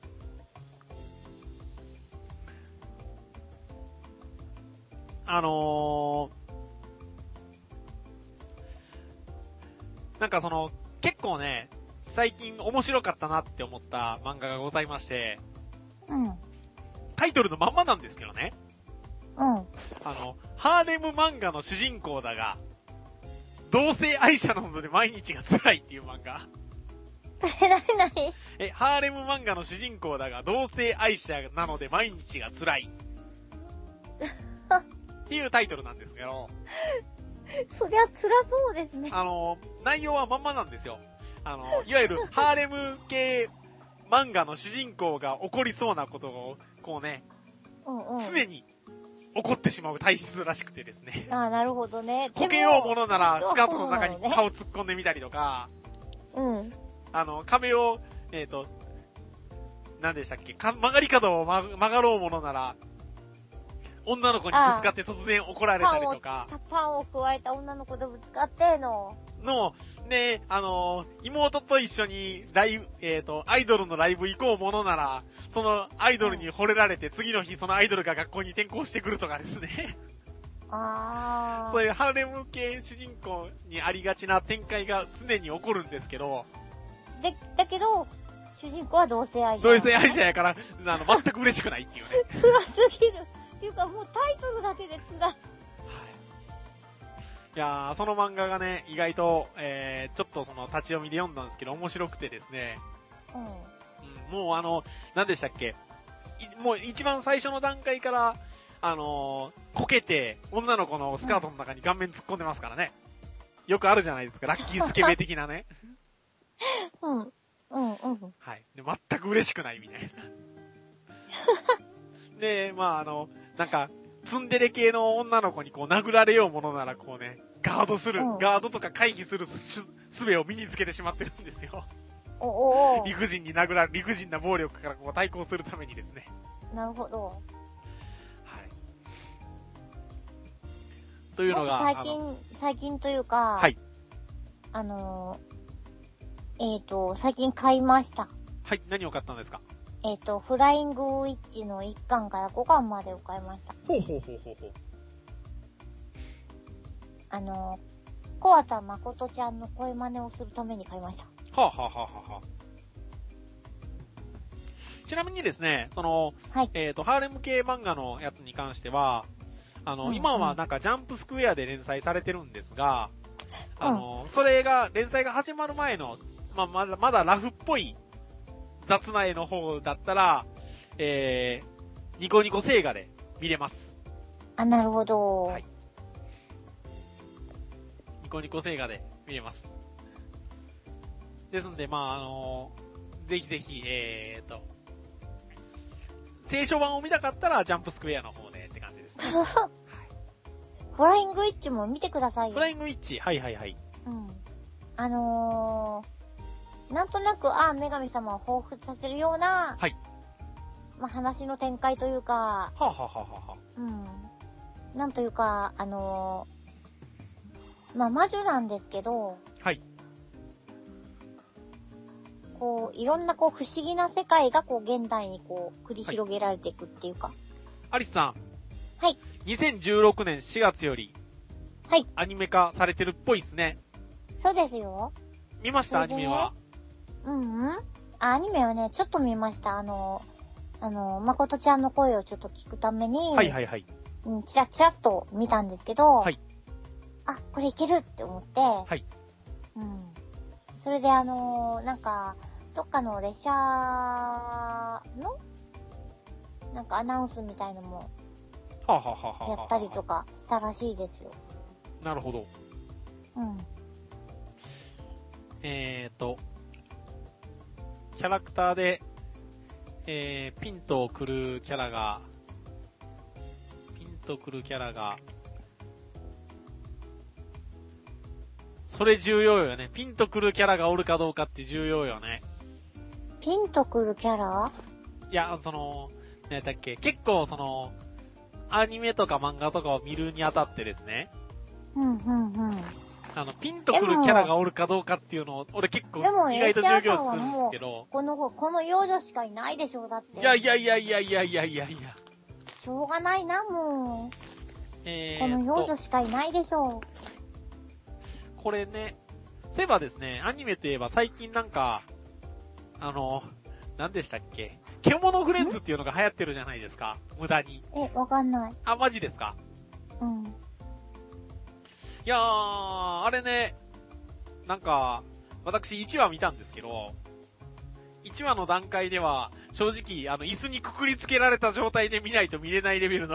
なんか結構ね、最近面白かったなって思った漫画がございまして、 うん。 タイトルのまんまなんですけどね。 うん。 ハーレム漫画の主人公だが、同性愛者なので毎日が辛いっていう漫画。 なにハーレム漫画の主人公だが、同性愛者なので毎日が辛い。っていうタイトルなんですけど。 そりゃ辛そうですね。 内容はまんまなんですよ。いわゆるハーレム系漫画の主人公が起こりそうなことを、こうね、常に起こってしまう体質らしくてですね。 なるほどね。 こけようものならスカートの中に顔突っ込んでみたりとか、 うん。 壁を、何でしたっけ、曲がり角を曲がろうものなら、女の子にぶつかって突然怒られたりとか。 パンを加えた女の子とぶつかってね、妹と一緒にアイドルのライブ行こうものなら、そのアイドルに惚れられて、次の日そのアイドルが学校に転校してくるとかですね。そういうハーレム系主人公にありがちな展開が常に起こるんですけど。 だけど、主人公は同性愛者。 同性愛者やから、全く嬉しくないっていうね。 辛すぎる。っていうかもうタイトルだけで辛い。 いやー、その漫画がね、意外と、ちょっと立ち読みで読んだんですけど、面白くてですね。もう何でしたっけ？もう一番最初の段階から、こけて、女の子のスカートの中に顔面突っ込んでますからね。よくあるじゃないですか、ラッキースケベ的なね。はい。で、全く嬉しくないみたいな。で、まあなんか、ツンデレ系の女の子に殴られようものならガードとか回避する術を身につけてしまってるんですよ。理不尽な暴力から対抗するためにですね。 なるほど。 はい。 というのが。 最近というか、 はい。 最近買いました。 はい、何を買ったんですか？ フライングウィッチの1巻から5巻までを買いました。 ほう。 小畑誠ちゃんの声真似をするために買いました。 はあ。ちなみにですね、はい、ハーレム系漫画のやつに関しては、今はなんかジャンプスクエアで連載されてるんですが、それが、連載が始まる前の、まだラフっぽい雑な絵の方だったら、ニコニコ星画で見れます。 あ、なるほど。はい。 ニコニコ星画で見れます。ですんで、ぜひぜひ、聖書版を見たかったら、ジャンプスクエアの方でって感じですね。はい、 フライングウィッチも見てくださいよ。 フライングウィッチ、はい。 うん。なんとなく、女神様を彷彿させるような、 はい。 話の展開というか、うん。なんというか、魔女なんですけど、 はい。 いろんな不思議な世界が現代に繰り広げられていくっていうか。 アリスさん。 はい。 2016年4月より、 はい。 アニメ化されてるっぽいですね。 そうですよ。 見ました、アニメは。 アニメはね、ちょっと見ました。誠ちゃんの声をちょっと聞くために、 はい。 チラッと見たんですけど、 はい。 これいけるって思って、 はい。 それでなんか、どっかの列車の、なんかアナウンスみたいのも、やったりとかしたらしいですよ。 なるほど。キャラクターで、ピンとくるキャラが、それ重要よね。ピンとくるキャラがおるかどうかって重要よね。 ピンとくるキャラ？ いや、何だっけ、結構アニメとか漫画とかを見るにあたってですね。ピンとくるキャラがおるかどうかっていうのを、俺結構意外と重要視するんですけど。 この幼女しかいないでしょ、だって。 いや。 しょうがないな、もう。この幼女しかいないでしょう。 これね、そういえばですね、アニメといえば最近なんか、何でしたっけ？獣フレンズっていうのが流行ってるじゃないですか。無駄に。 わかんない。 マジですか？いやー、あれね、なんか、私1話見たんですけど、1話の段階では、正直、椅子にくくりつけられた状態で見ないと見れないレベルの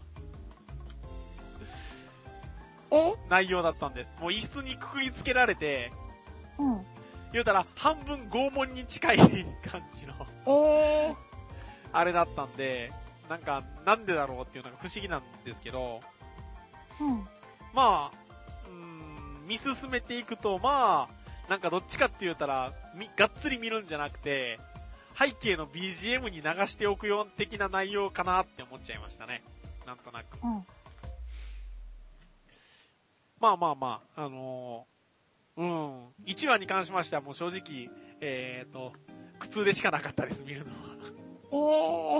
内容だったんです。もう椅子にくくりつけられて、言うたら半分拷問に近い感じの、あれだったんで、なんでだろうっていうのが不思議なんですけど、見進めていくと、どっちかって言うたら、がっつり見るんじゃなくて、背景の BGM に流しておくよう的な内容かなって思っちゃいましたね。なんとなく。1話に関しましてはもう正直、苦痛でしかなかったです、見るのは。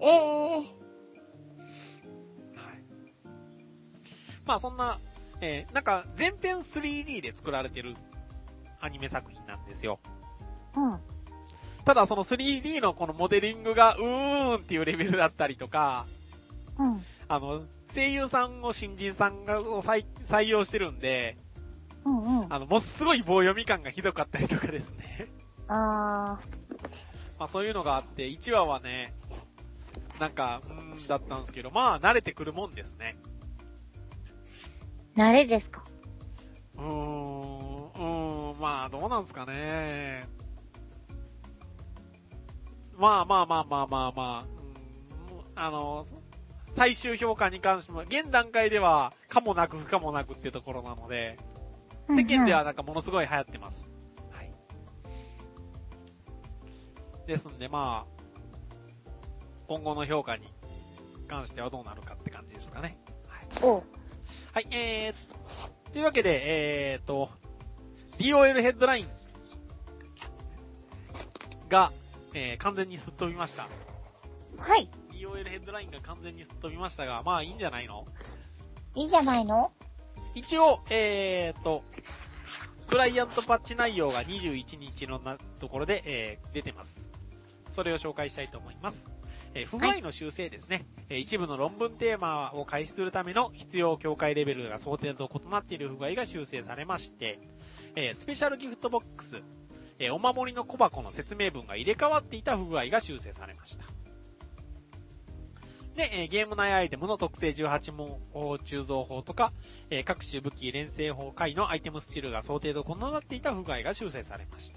はい。そんな、全編 3D で作られてるアニメ作品なんですよ。ただその 3D のこのモデリングがっていうレベルだったりとか、声優さんを新人さんを採用してるんで、もうすごい棒読み感がひどかったりとかですね。そういうのがあって、1話はね、だったんですけど、慣れてくるもんですね。 慣れですか？ どうなんすかね。最終評価に関しても、現段階では、可もなく不可もなくっていうところなので、世間ではものすごい流行ってます。はい。ですんで、今後の評価に関してはどうなるかって感じですかね。はい。 はい、というわけで、DOL ヘッドラインが、完全にすっ飛びました。 はい。 DOL ヘッドラインが完全にすっ飛びましたが、まあいいんじゃないの？ いいじゃないの？ 一応、クライアントパッチ内容が21日のところで、出てます。それを紹介したいと思います。不具合の修正ですね、はい。一部の論文テーマを開始するための必要境界レベルが想定と異なっている不具合が修正されまして、スペシャルギフトボックス、お守りの小箱の説明文が入れ替わっていた不具合が修正されました。で、ゲーム内アイテムの特性18問法鋳造法とか、各種武器連成法回のアイテムスチルが想定と異なっていた不具合が修正されました。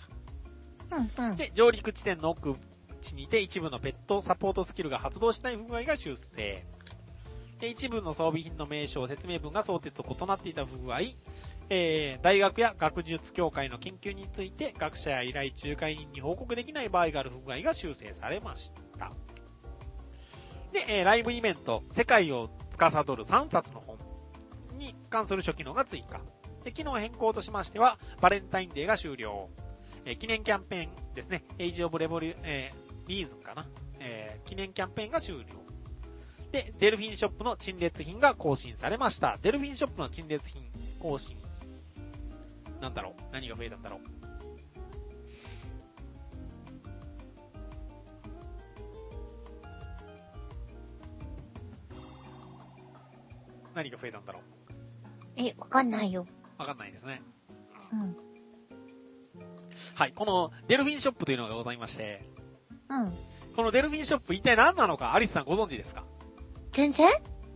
で、上陸地点の奥地にて一部のペットサポートスキルが発動しない不具合が修正。で、一部の装備品の名称、説明文が想定と異なっていた不具合、大学や学術協会の研究について学者や依頼仲介人に報告できない場合がある不具合が修正されました。で、ライブイベント、世界を司る3冊の本に関する諸機能が追加。で、機能変更としましては、バレンタインデーが終了。記念キャンペーンですね、エイジオブレボリュ、リーズンかな。記念キャンペーンが終了。で、デルフィンショップの陳列品が更新されました。デルフィンショップの陳列品更新。なんだろう？何が増えたんだろう？何が増えたんだろう？ わかんないよ。 わかんないですね。 うん。 はい、このデルフィンショップというのがございまして、 うん。 このデルフィンショップ一体何なのか、アリスさんご存知ですか？ 全然？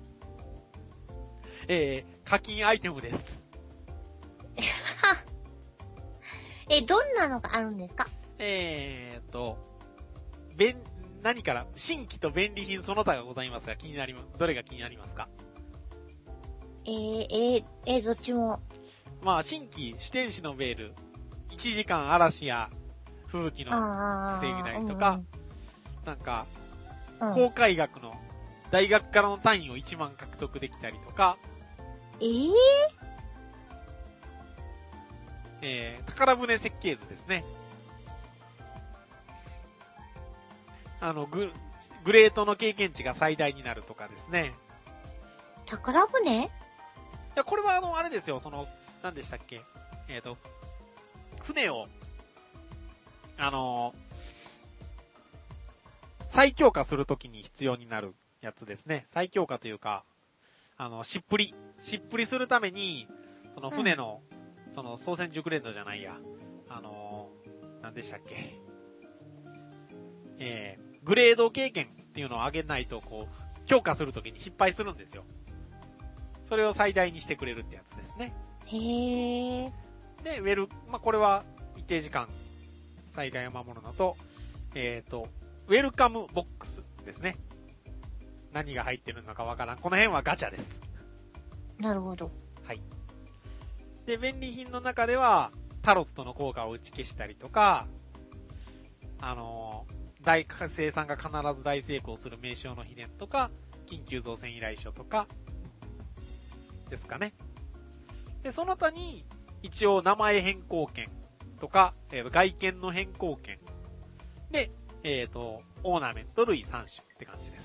課金アイテムです。 どんなのがあるんですか？ 何から、新規と便利品その他がございますが、どれが気になりますか？ どっちも。 まあ、新規、視天使のベール、1時間嵐や吹雪の防ぎたりとか、なんか、公開学の、大学からの単位を1万獲得できたりとか、宝船設計図ですね。グレートの経験値が最大になるとかですね。 宝船？いや、これはあれですよ、何でしたっけ？船を、再強化するときに必要になるやつですね。再強化というか、しっぷりするために、その船の、その、操船熟練度じゃないや、何でしたっけ？グレード経験っていうのを上げないと、強化するときに失敗するんですよ。それを最大にしてくれるってやつですね。 へー。 で、これは一定時間災害を守るのと、ウェルカムボックスですね。何が入ってるのかわからん。この辺はガチャです。 なるほど。 はい。で、便利品の中では、タロットの効果を打ち消したりとか、生産が必ず大成功する名称の秘伝とか、緊急造船依頼書とか、ですかね。で、その他に、一応名前変更権とか、外見の変更権。で、オーナメント類3種って感じです。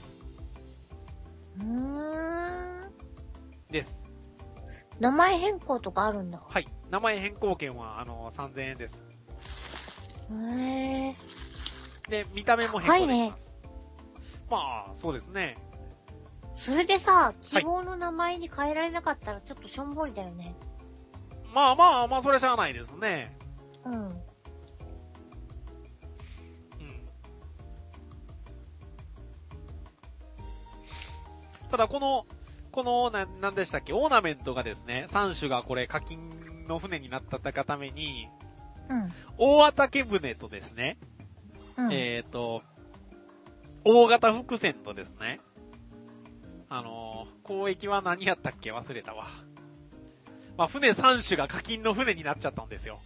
です。 名前変更とかあるんだ。 はい。名前変更権は、3000円です。で、見た目も変更できます。まあ、そうですね。 それでさ、希望の名前に変えられなかったらちょっとしょんぼりだよね。 まあ、それはしゃあないですね。ただ、何でしたっけ、オーナメントがですね、3種がこれ課金の船になったために、大畑船とですね、大型複船とですね、交易は何やったっけ忘れたわ。まあ、船3種が課金の船になっちゃったんですよ。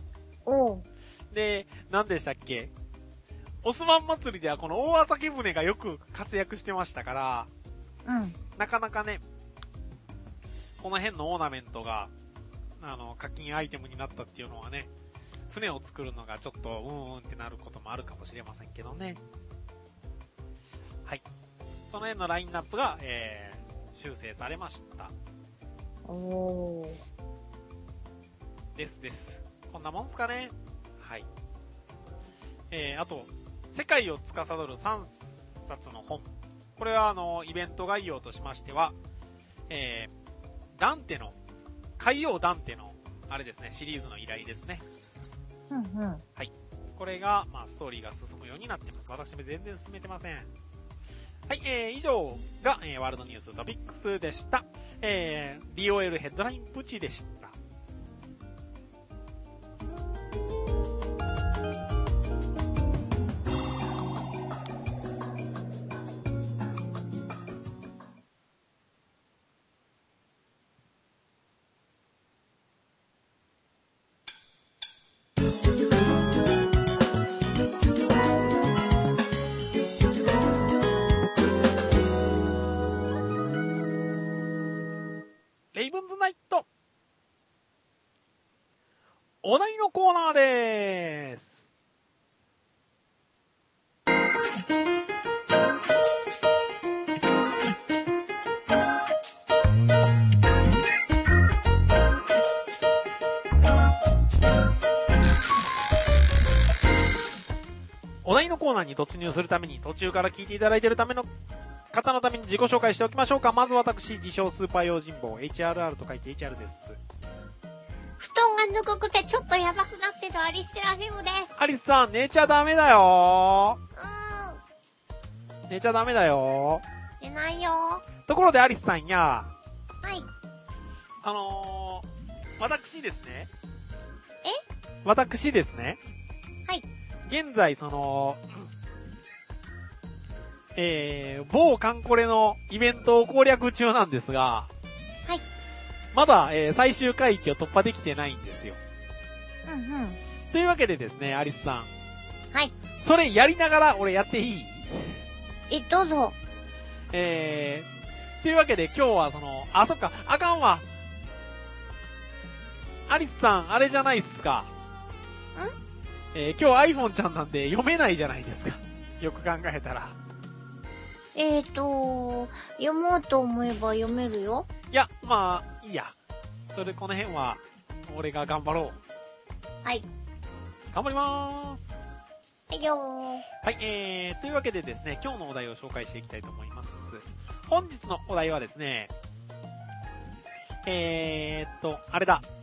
で、何でしたっけ、オスマン祭りではこの大畑船がよく活躍してましたから、なかなかね、 この辺のオーナメントが、課金アイテムになったっていうのはね、船を作るのがちょっとってなることもあるかもしれませんけどね。はい。その辺のラインナップが、修正されました。 おー。 です。こんなもんすかね。はい。あと、世界を司る3冊の本。これはイベント概要としましては、ダンテの、海洋ダンテの、あれですね、シリーズの依頼ですね。はい。これが、ストーリーが進むようになってます。私も全然進めてません。はい、以上が、ワールドニューストピックスでした。DOL ヘッドラインプチでした。レイブンズナイトお題のコーナーでーす。お題のコーナーに突入するために途中から聞いていただいているための方のために自己紹介しておきましょうか。まず私、自称スーパー用心棒、HRR と書いて HR です。 布団がぬくくてちょっとやばくなってるアリス・セラフィムです。 アリスさん、寝ちゃダメだよー。寝ちゃダメだよー。寝ないよー。ところでアリスさんや、 はい。 私ですね。 え？ 私ですね。 はい。 現在、某カンコレのイベントを攻略中なんですが、 はい。 まだ、最終回帰を突破できてないんですよ。というわけでですね、アリスさん。 はい。 それやりながら俺やっていい？ どうぞ。 というわけで今日はそっか、あかんわ。アリスさん、あれじゃないっすか。今日 iPhone ちゃんなんで読めないじゃないですか。よく考えたら。 読もうと思えば読めるよ。 いや、いいや。それこの辺は、俺が頑張ろう。 はい。 頑張りまーす。 はいよー。 はい、というわけでですね、今日のお題を紹介していきたいと思います。本日のお題はですね、あれだ。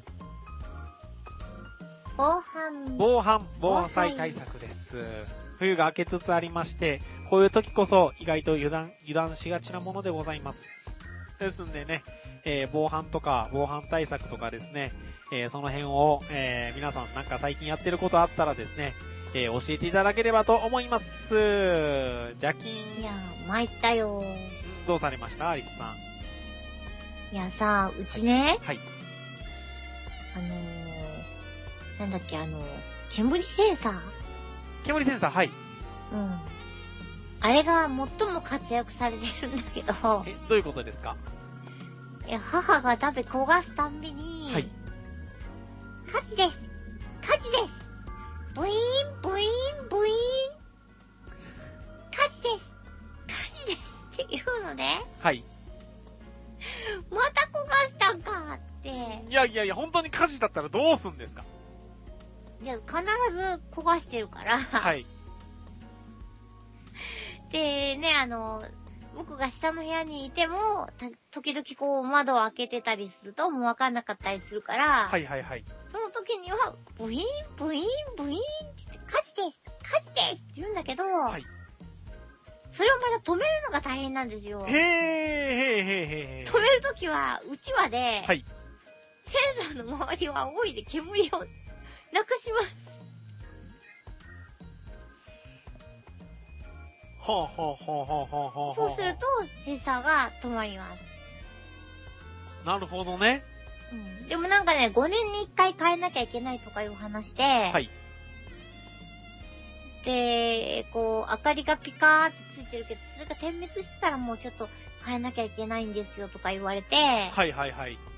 防災対策です。冬が明けつつありまして、こういう時こそ意外と油断しがちなものでございます。ですんでね、防犯とか防犯対策とかですね、その辺を、皆さんなんか最近やってることあったらですね、教えていただければと思います。ジャキン。 いやー、参ったよー。 どうされましたアリスさん。いやさ、うちね。 はい。 なんだっけ、煙センサー。 煙センサー、はい。 あれが最も活躍されてるんだけど。どういうことですか？ いや、母が食べ焦がすたんびに、 はい。 火事です火事ですブイーンブイーンブイーン火事です火事ですって言うのね。 はい。 また焦がしたんかって。 いや、本当に火事だったらどうすんですか？ いや、必ず焦がしてるから。 はい。 で、ね、僕が下の部屋にいても、時々こう窓を開けてたりするともうわかんなかったりするから。 はいはいはい。 その時には、ブイーン、ブイーン、ブイーンって言って、火事です火事ですって言うんだけど、はい。それをまた止めるのが大変なんですよ。 止める時は、うちわで、はい。センサーの周りを仰いで煙をなくします。そうすると、センサーが止まります。 なるほどね。 でもなんかね、5年に1回変えなきゃいけないとかいう話で、はい。で、こう、明かりがピカーってついてるけど、それが点滅してたらもうちょっと変えなきゃいけないんですよとか言われて、 はいはいはい。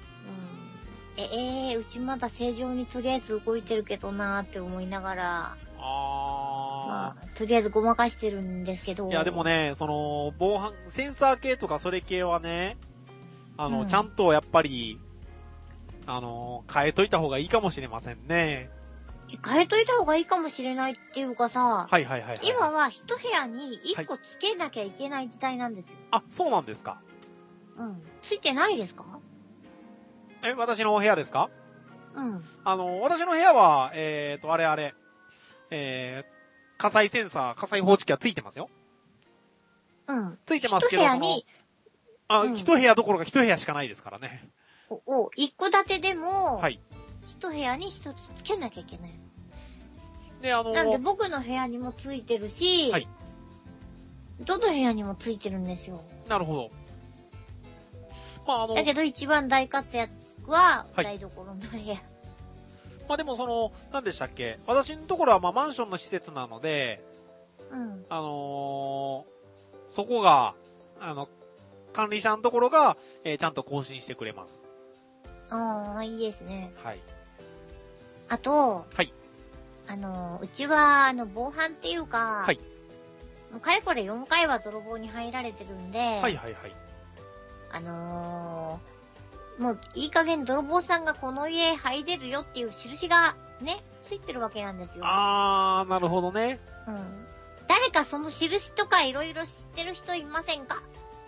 うちまだ正常にとりあえず動いてるけどなーって思いながら、まあ、とりあえずごまかしてるんですけど。 いや、でもね、防犯、センサー系とかそれ系はね、ちゃんとやっぱり、変えといた方がいいかもしれませんね。 変えといた方がいいかもしれないっていうかさ、 はいはいはい、はい。 今は一部屋に一個つけなきゃいけない時代なんですよ。 あ、そうなんですか。 うん。ついてないですか？ 私のお部屋ですか？ うん。 私の部屋は、火災センサー、火災報知器はついてますよ。 うん。 ついてますけど、 一部屋に、 一部屋どころか一部屋しかないですからね。 一戸建てでも、 はい。 一部屋に一つつけなきゃいけない。 で、 なんで僕の部屋にもついてるし、はい。どの部屋にもついてるんですよ。 なるほど。まあだけど一番大活躍は、台所の部屋。 まあでも何でしたっけ？私のところはマンションの施設なので、 うん。 そこが、管理者のところが、ちゃんと更新してくれます。 ああ、いいですね。 はい。 あと、 はい。 うちは、防犯っていうか、 はい。 もうかれこれ4回は泥棒に入られてるんで、はいはいはい。 もういい加減泥棒さんがこの家入れるよっていう印がね、ついてるわけなんですよ。 なるほどね。 うん。誰かその印とかいろいろ知ってる人いませんか？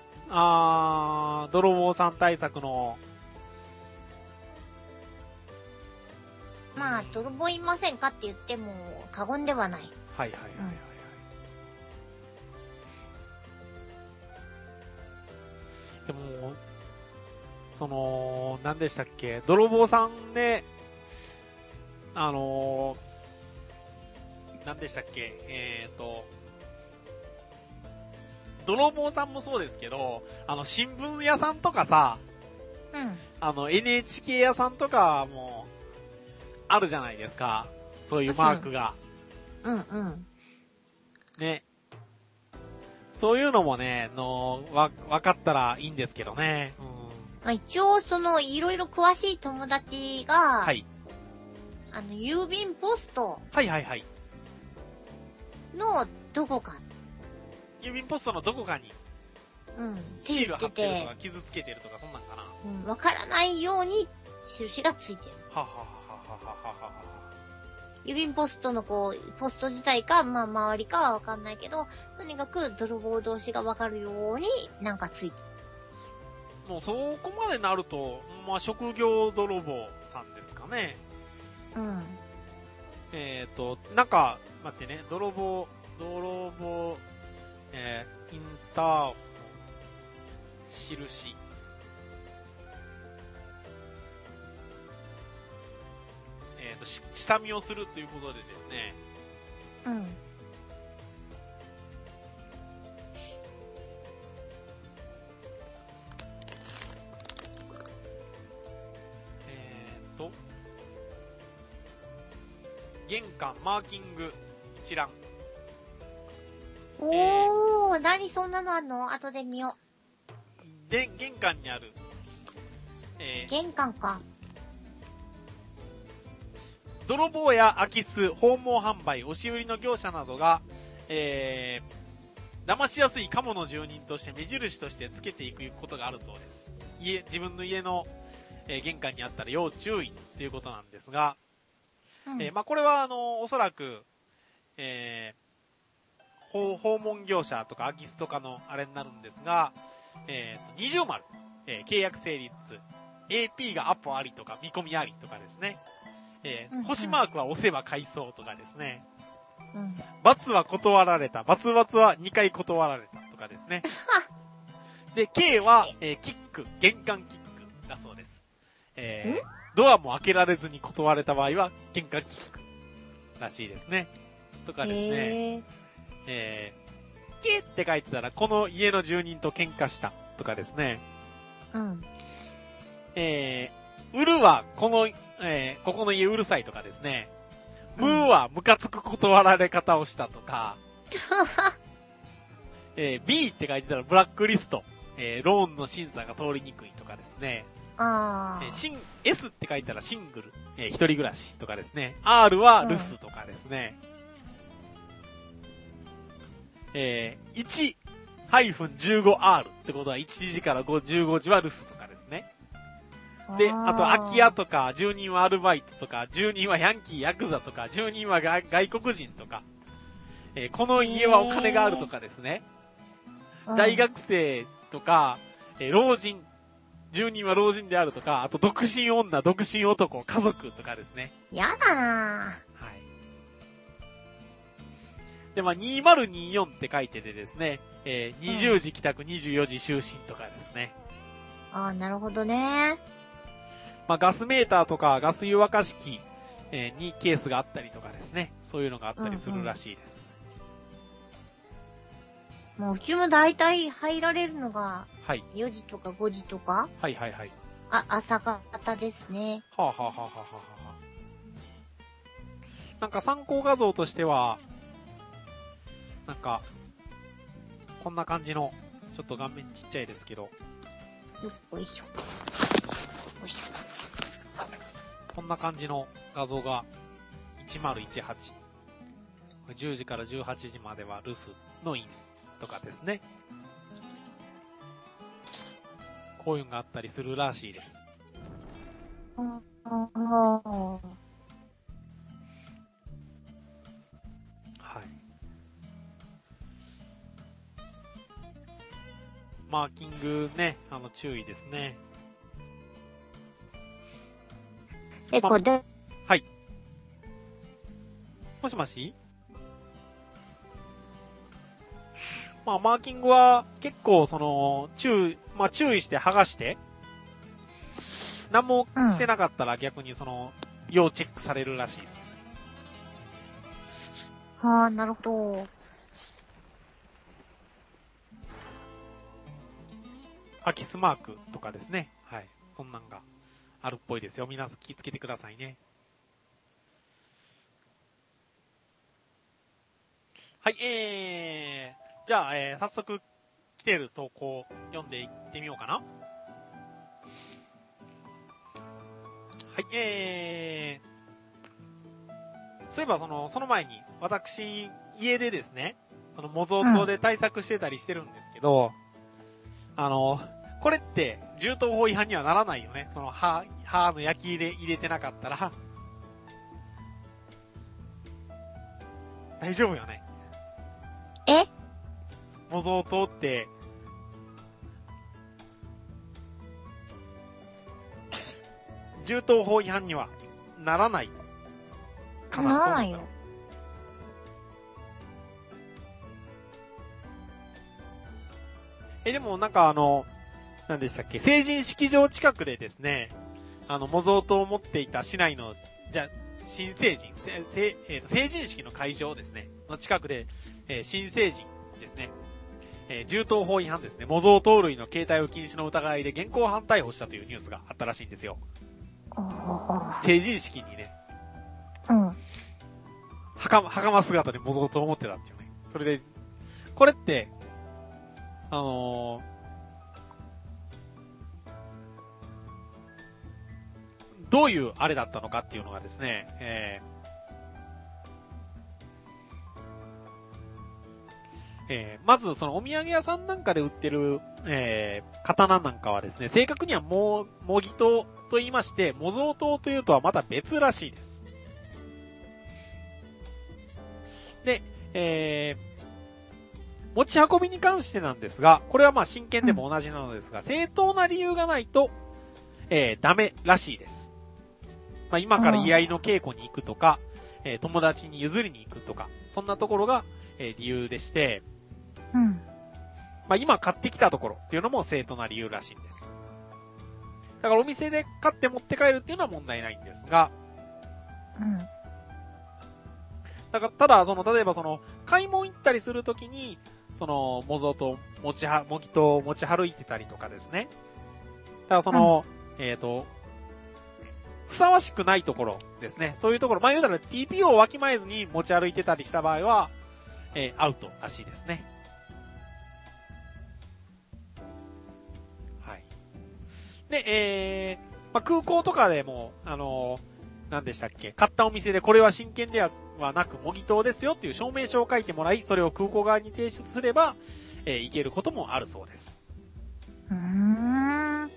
泥棒さん対策の。 まあ、泥棒いませんかって言っても過言ではない。 はいはいはいはい。でも、何でしたっけ？泥棒さんね、何でしたっけ？泥棒さんもそうですけど、新聞屋さんとかさ、 うん。 NHK 屋さんとかも、あるじゃないですか。そういうマークが。 うんうん。 ね。そういうのもね、わかったらいいんですけどね。うん。 まあ、一応、いろいろ詳しい友達が、 はい。 郵便ポスト。 はいはいはい。 の、どこか。 郵便ポストのどこかに。 うん。 シール貼ってるとか、傷つけてるとか、そんなんかな。 うん。わからないように、印がついてる。 ははははははは。 郵便ポストのポスト自体か、まあ、周りかはわかんないけど、とにかく泥棒同士がわかるようになんかついてる。 もうそこまでなると、まあ、職業泥棒さんですかね。 うん。 なんか、待ってね、泥棒、インターホン、印。下見をするということでですね。 うん。 玄関、マーキング、一覧。 何そんなのあんの？後で見よう。玄関にある。 玄関か。 泥棒や空き巣、訪問販売、押し売りの業者などが、騙しやすいカモの住人として目印としてつけていくことがあるそうです。自分の家の、玄関にあったら要注意ということなんですが、 うん。 まあ、これはおそらく、訪問業者とか空き巣とかのあれになるんですが、二重丸、契約成立、AP がアポありとか見込みありとかですね。星マークは押せば回送とかですね。 うん。 ×は断られた。×は2回断られたとかですね。で、K は、キック、玄関キックだそうです。ドアも開けられずに断られた場合は、玄関キックらしいですね。とかですね。K って書いてたら、この家の住人と喧嘩したとかですね。 うん。 うるは、ここの家うるさいとかですね。ムーはムカつく断られ方をしたとか。B って書いてたらブラックリスト。ローンの審査が通りにくいとかですね。 S って書いたらシングル、一人暮らしとかですね。R は留守とかですね。1-15R ってことは1時から15時は留守とかですね。で、あと空き家とか、住人はアルバイトとか、住人はヤンキー、ヤクザとか、住人は外国人とか、この家はお金があるとかですね。大学生とか、老人、住人は老人であるとか、あと独身女、独身男、家族とかですね。 やだなぁ。はい。 で、2024って書いててですね、20時帰宅、24時就寝とかですね。 なるほどね。 ガスメーターとかガス湯沸かし器、にケースがあったりとかですね。そういうのがあったりするらしいです。 もううちも大体入られるのが、 はい。 4時とか5時とかはいはいはい。 朝方ですね。 はぁ、はぁはぁはぁはぁ。なんか参考画像としては、なんか、こんな感じの、ちょっと画面ちっちゃいですけど。 よいしょ。よいしょ。 こんな感じの画像が、1018。10時から18時までは留守のインとかですね。こういうのがあったりするらしいです。はい。マーキングね、注意ですね。 これで、 はい。もしもし？マーキングは結構注意して剥がして、何もしてなかったら逆に要チェックされるらしいです。 なるほど。 空き巣マークとかですね。はい。そんなんがあるっぽいですよ。皆さん気をつけてくださいね。はい、じゃあ、早速来てる投稿を読んでいってみようかな。はい、そういえばその前に、私、家でですね、模造刀で対策してたりしてるんですけど、これって、銃刀法違反にはならないよね。刃の焼き入れてなかったら。大丈夫よね。模造刀って、銃刀法違反にはならないかな。 ならないよ。 でもなんか何でしたっけ、成人式場近くでですね、模造刀を持っていた市内の、新成人、成人式の会場ですね、の近くで、新成人ですね、銃刀法違反ですね、模造刀類の携帯を禁止の疑いで現行犯逮捕したというニュースがあったらしいんですよ。成人式にね。袴姿で模造刀を持ってたっていうね。それで、これって、どういうあれだったのかっていうのがですね、まずそのお土産屋さんなんかで売ってる、刀なんかはですね、正確には模擬刀と言いまして、模造刀というとはまた別らしいです。で、持ち運びに関してなんですが、これは真剣でも同じなのですが、正当な理由がないと、ダメらしいです。今から居合の稽古に行くとか、友達に譲りに行くとか、そんなところが、理由でして、今買ってきたところっていうのも正当な理由らしいんです。だからお店で買って持って帰るっていうのは問題ないんですが、だからただ例えば買い物行ったりするときに、模造刀模擬刀を持ち歩いてたりとかですね。だからふさわしくないところですね。そういうところ、言うたら TPO をわきまえずに持ち歩いてたりした場合は、アウトらしいですね。はい。 で、空港とかでも、何でしたっけ、買ったお店でこれは真剣ではなく模擬刀ですよっていう証明書を書いてもらい、それを空港側に提出すれば、行けることもあるそうです。はい。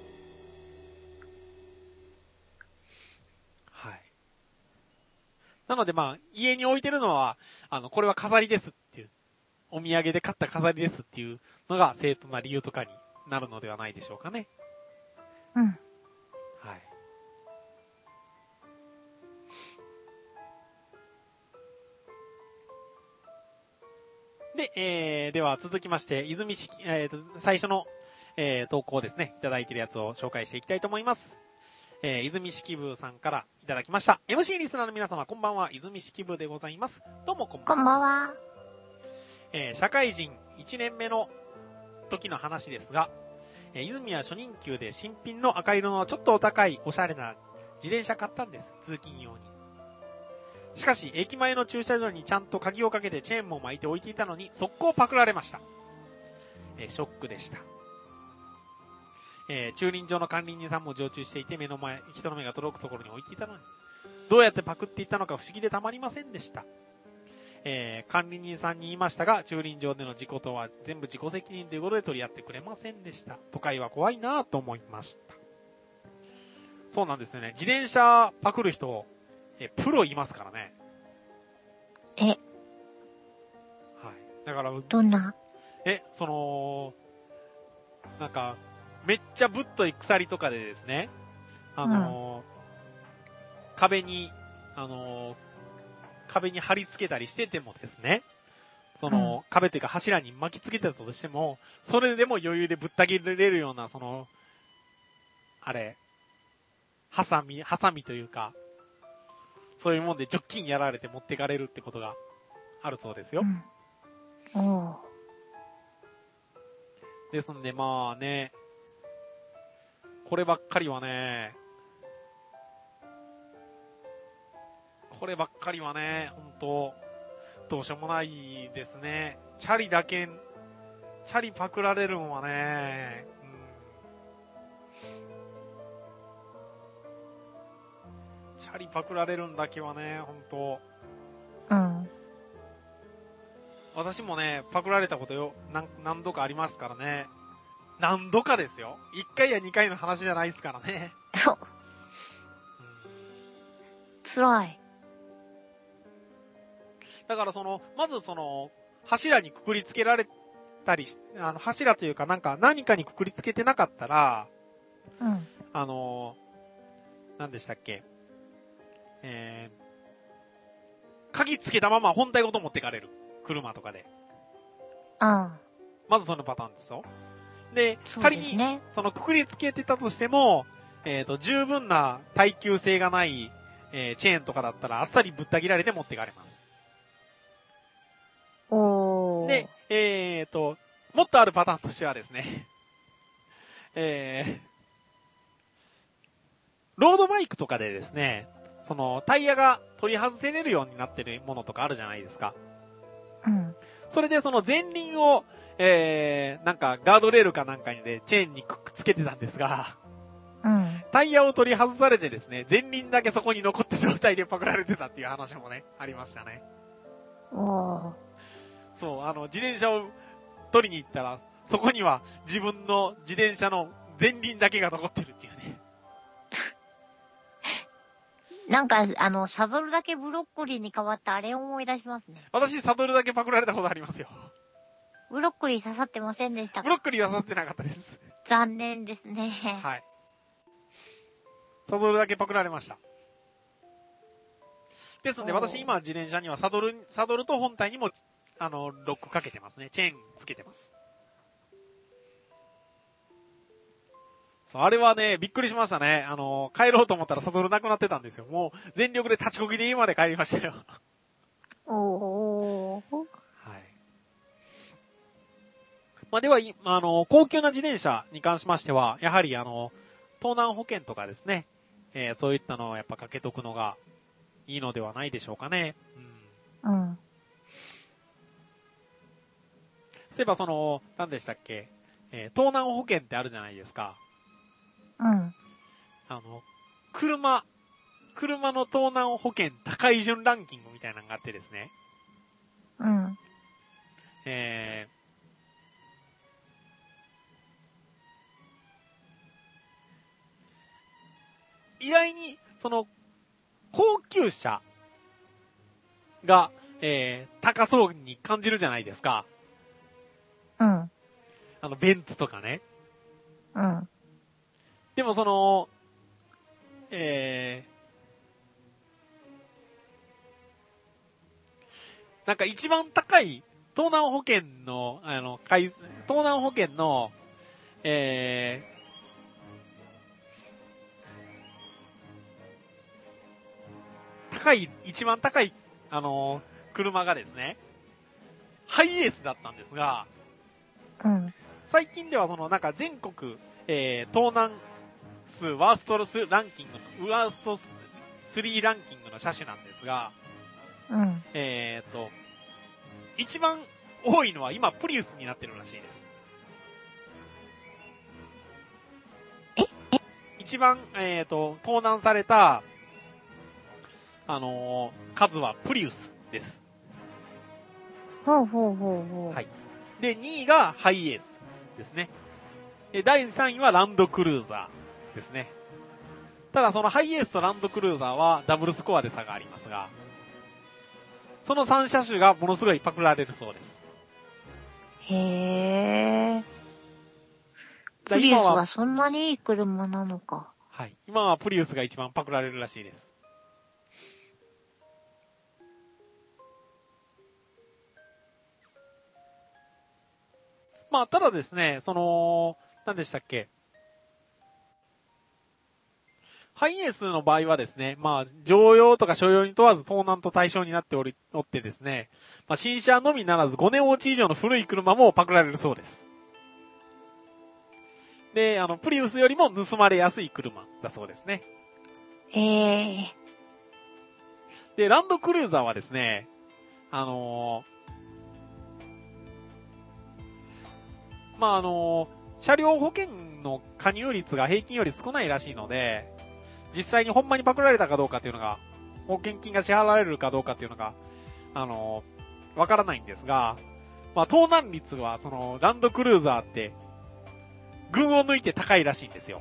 なので家に置いてるのは、これは飾りですっていう、お土産で買った飾りですっていうのが正当な理由とかになるのではないでしょうかね。 はい。 で、では続きまして、泉式、最初の、投稿ですね、いただいているやつを紹介していきたいと思います。泉式部さんからいただきました。MC リスナーの皆様、こんばんは、泉式部でございます。どうもこんばんは。 こんばんは。 社会人1年目の時の話ですが、泉は初任給で新品の赤色のちょっとお高いおしゃれな自転車買ったんです。通勤用に。しかし、駅前の駐車場にちゃんと鍵をかけてチェーンも巻いて置いていたのに、速攻パクられました。ショックでした。駐輪場の管理人さんも常駐していて、人の目が届くところに置いていたのに、どうやってパクっていったのか不思議でたまりませんでした。管理人さんに言いましたが、駐輪場での事故とは全部自己責任ということで取り合ってくれませんでした。都会は怖いなぁと思いました。そうなんですよね。自転車パクる人、プロいますからね。 はい。 だから、 どんな？ なんか、めっちゃぶっとい鎖とかでですね、壁に貼り付けたりしててもですね、壁というか柱に巻き付けてたとしても、それでも余裕でぶった切れるような、ハサミというか、そういうもんでジョッキンやられて持ってかれるってことがあるそうですよ。ですんでこればっかりはね、本当どうしようもないですね。チャリパクられるんはね、チャリパクられるんだけはね、本当。私もね、パクられたこと何度かありますからね。何度かですよ。1回や2回の話じゃないですからね。 辛い。 だからまず柱にくくりつけられたり柱というか何かにくくりつけてなかったら、何でしたっけ、鍵つけたまま本体ごと持ってかれる。車とかで。まずそのパターンですよ。で、仮に、くくりつけてたとしても、十分な耐久性がない、チェーンとかだったらあっさりぶった切られて持ってかれます。で、もっとあるパターンとしてはですね、ロードバイクとかでですね、タイヤが取り外せれるようになってるものとかあるじゃないですか。それで前輪を、ガードレールかなんかにでチェーンにくっつけてたんですが、タイヤを取り外されてですね、前輪だけそこに残った状態でパクられてたっていう話もね、ありましたね。そう、自転車を取りに行ったら、そこには自分の自転車の前輪だけが残ってるっていうね。 サドルだけブロッコリーに変わったあれを思い出しますね。 私、サドルだけパクられたことありますよ。 ブロッコリー刺さってませんでしたか？ ブロッコリーは刺さってなかったです。 残念ですね。 はい。サドルだけパクられました。ですので、私今自転車にはサドルと本体にも、ロックかけてますね。チェーンつけてます。そう、あれはね、びっくりしましたね。帰ろうと思ったらサドルなくなってたんですよ。もう、全力で立ちこぎで家まで帰りましたよ。はい。では、高級な自転車に関しましては、やはり盗難保険とかですね、そういったのをやっぱかけとくのがいいのではないでしょうかね。そういえば何でしたっけ、盗難保険ってあるじゃないですか。 車の盗難保険高い順ランキングみたいなのがあってですね。 うん。 意外に、高級車が、高そうに感じるじゃないですか。 うん。 ベンツとかね。 うん。 でもなんか一番高い、盗難保険の、一番高い、車がですね、ハイエースだったんですが、 うん。 最近ではなんか全国、盗難数ワースト3ランキングの車種なんですが、 うん。 一番多いのは今プリウスになってるらしいです。一番、盗難された、数はプリウスです。 ほうほうほうほう。 はい。で、2位がハイエースですね。で、第3位はランドクルーザーですね。ただそのハイエースとランドクルーザーはダブルスコアで差がありますが、その3車種がものすごいパクられるそうです。 へー。プリウスはそんなにいい車なのか。 はい。今はプリウスが一番パクられるらしいです。まあ、ただですね、何でしたっけ。ハイエースの場合はですね、まあ、乗用とか所用に問わず盗難と対象になっておってですね、まあ、新車のみならず5年落ち以上の古い車もパクられるそうです。で、プリウスよりも盗まれやすい車だそうですね。で、ランドクルーザーはですね、まあ、車両保険の加入率が平均より少ないらしいので、実際にほんまにパクられたかどうかっていうのが、保険金が支払われるかどうかっていうのが、わからないんですが、まあ、盗難率は、ランドクルーザーって、群を抜いて高いらしいんですよ。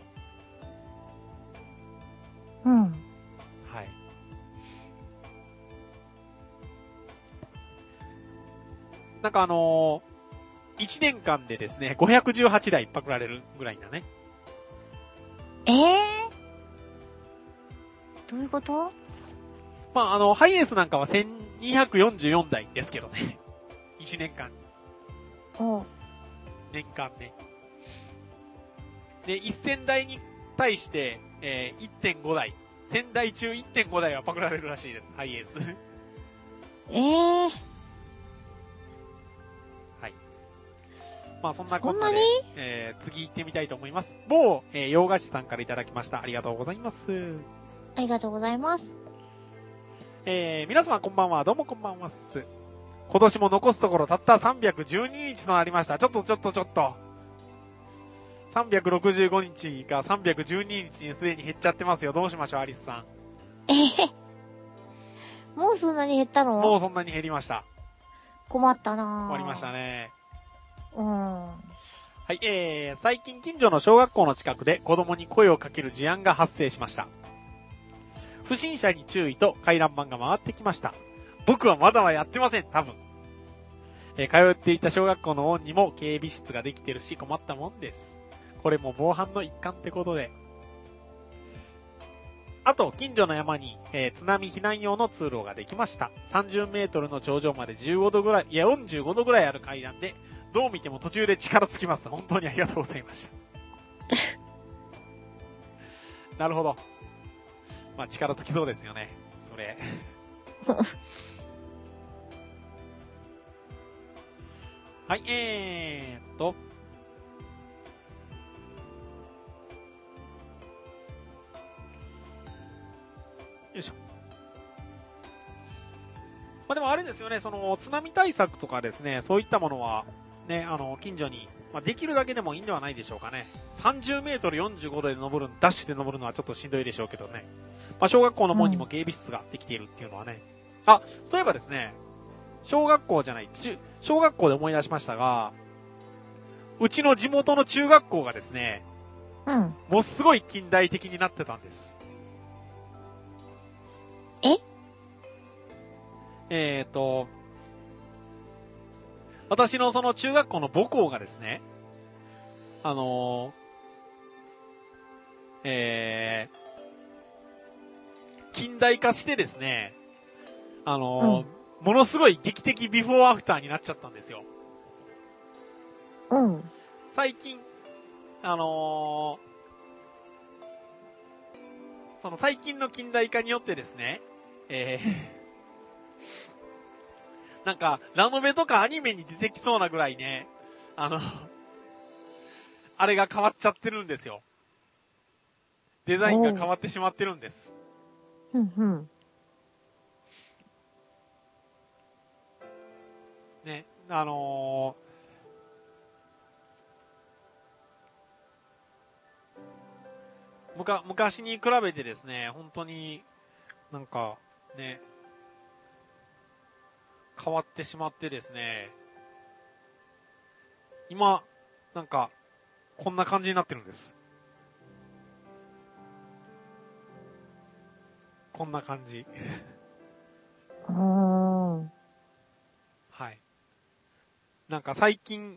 うん。はい。 なんか1年間でですね、518台パクられるぐらいだね。 どういうこと？ まあ、ハイエースなんかは1244台ですけどね。1年間に。年間ね。で、1000台に対して、1.5 台。1000台中 1.5 台はパクられるらしいです、ハイエース。はい。まあ、そんなことで、次行ってみたいと思います。某、洋菓子さんからいただきました。ありがとうございます。 ありがとうございます。 皆様こんばんは。どうもこんばんはっす。今年も残すところたった312日となりました。ちょっと。365日が312日にすでに減っちゃってますよ。どうしましょう、アリスさん。 もうそんなに減ったの？ もうそんなに減りました。 困ったなぁ。 終わりましたね。 はい、 最近近所の小学校の近くで子供に声をかける事案が発生しました。不審者に注意と回覧板が回ってきました。僕はまだはやってません、多分。通っていた小学校の門にも警備室ができてるし困ったもんです。これも防犯の一環ってことで。あと、近所の山に、津波避難用の通路ができました。30メートルの頂上まで15度ぐらい、いや45度ぐらいある階段で、どう見ても途中で力尽きます。本当にありがとうございました。なるほど。まあ、力尽きそうですよね。それ。はい、よいしょ。まあ、でもあれですよね、津波対策とかですね、そういったものは、 ね、近所に、まあ、できるだけでもいいんではないでしょうかね。30メートル45度で登る、ダッシュで登るのはちょっとしんどいでしょうけどね。まあ、小学校の門にも警備室ができているっていうのはね。あ、そういえばですね、小学校で思い出しましたが、うちの地元の中学校がですね、もうすごい近代的になってたんです。私のその中学校の母校がですね、近代化してですね、ものすごい劇的ビフォーアフターになっちゃったんですよ。最近、その最近の近代化によってですね、なんか、ラノベとかアニメに出てきそうなぐらいね、あれが変わっちゃってるんですよ。デザインが変わってしまってるんです。ね、昔に比べてですね、本当になんかね、変わってしまってですね、今、なんか、こんな感じになってるんです。こんな感じ。はい。なんか最近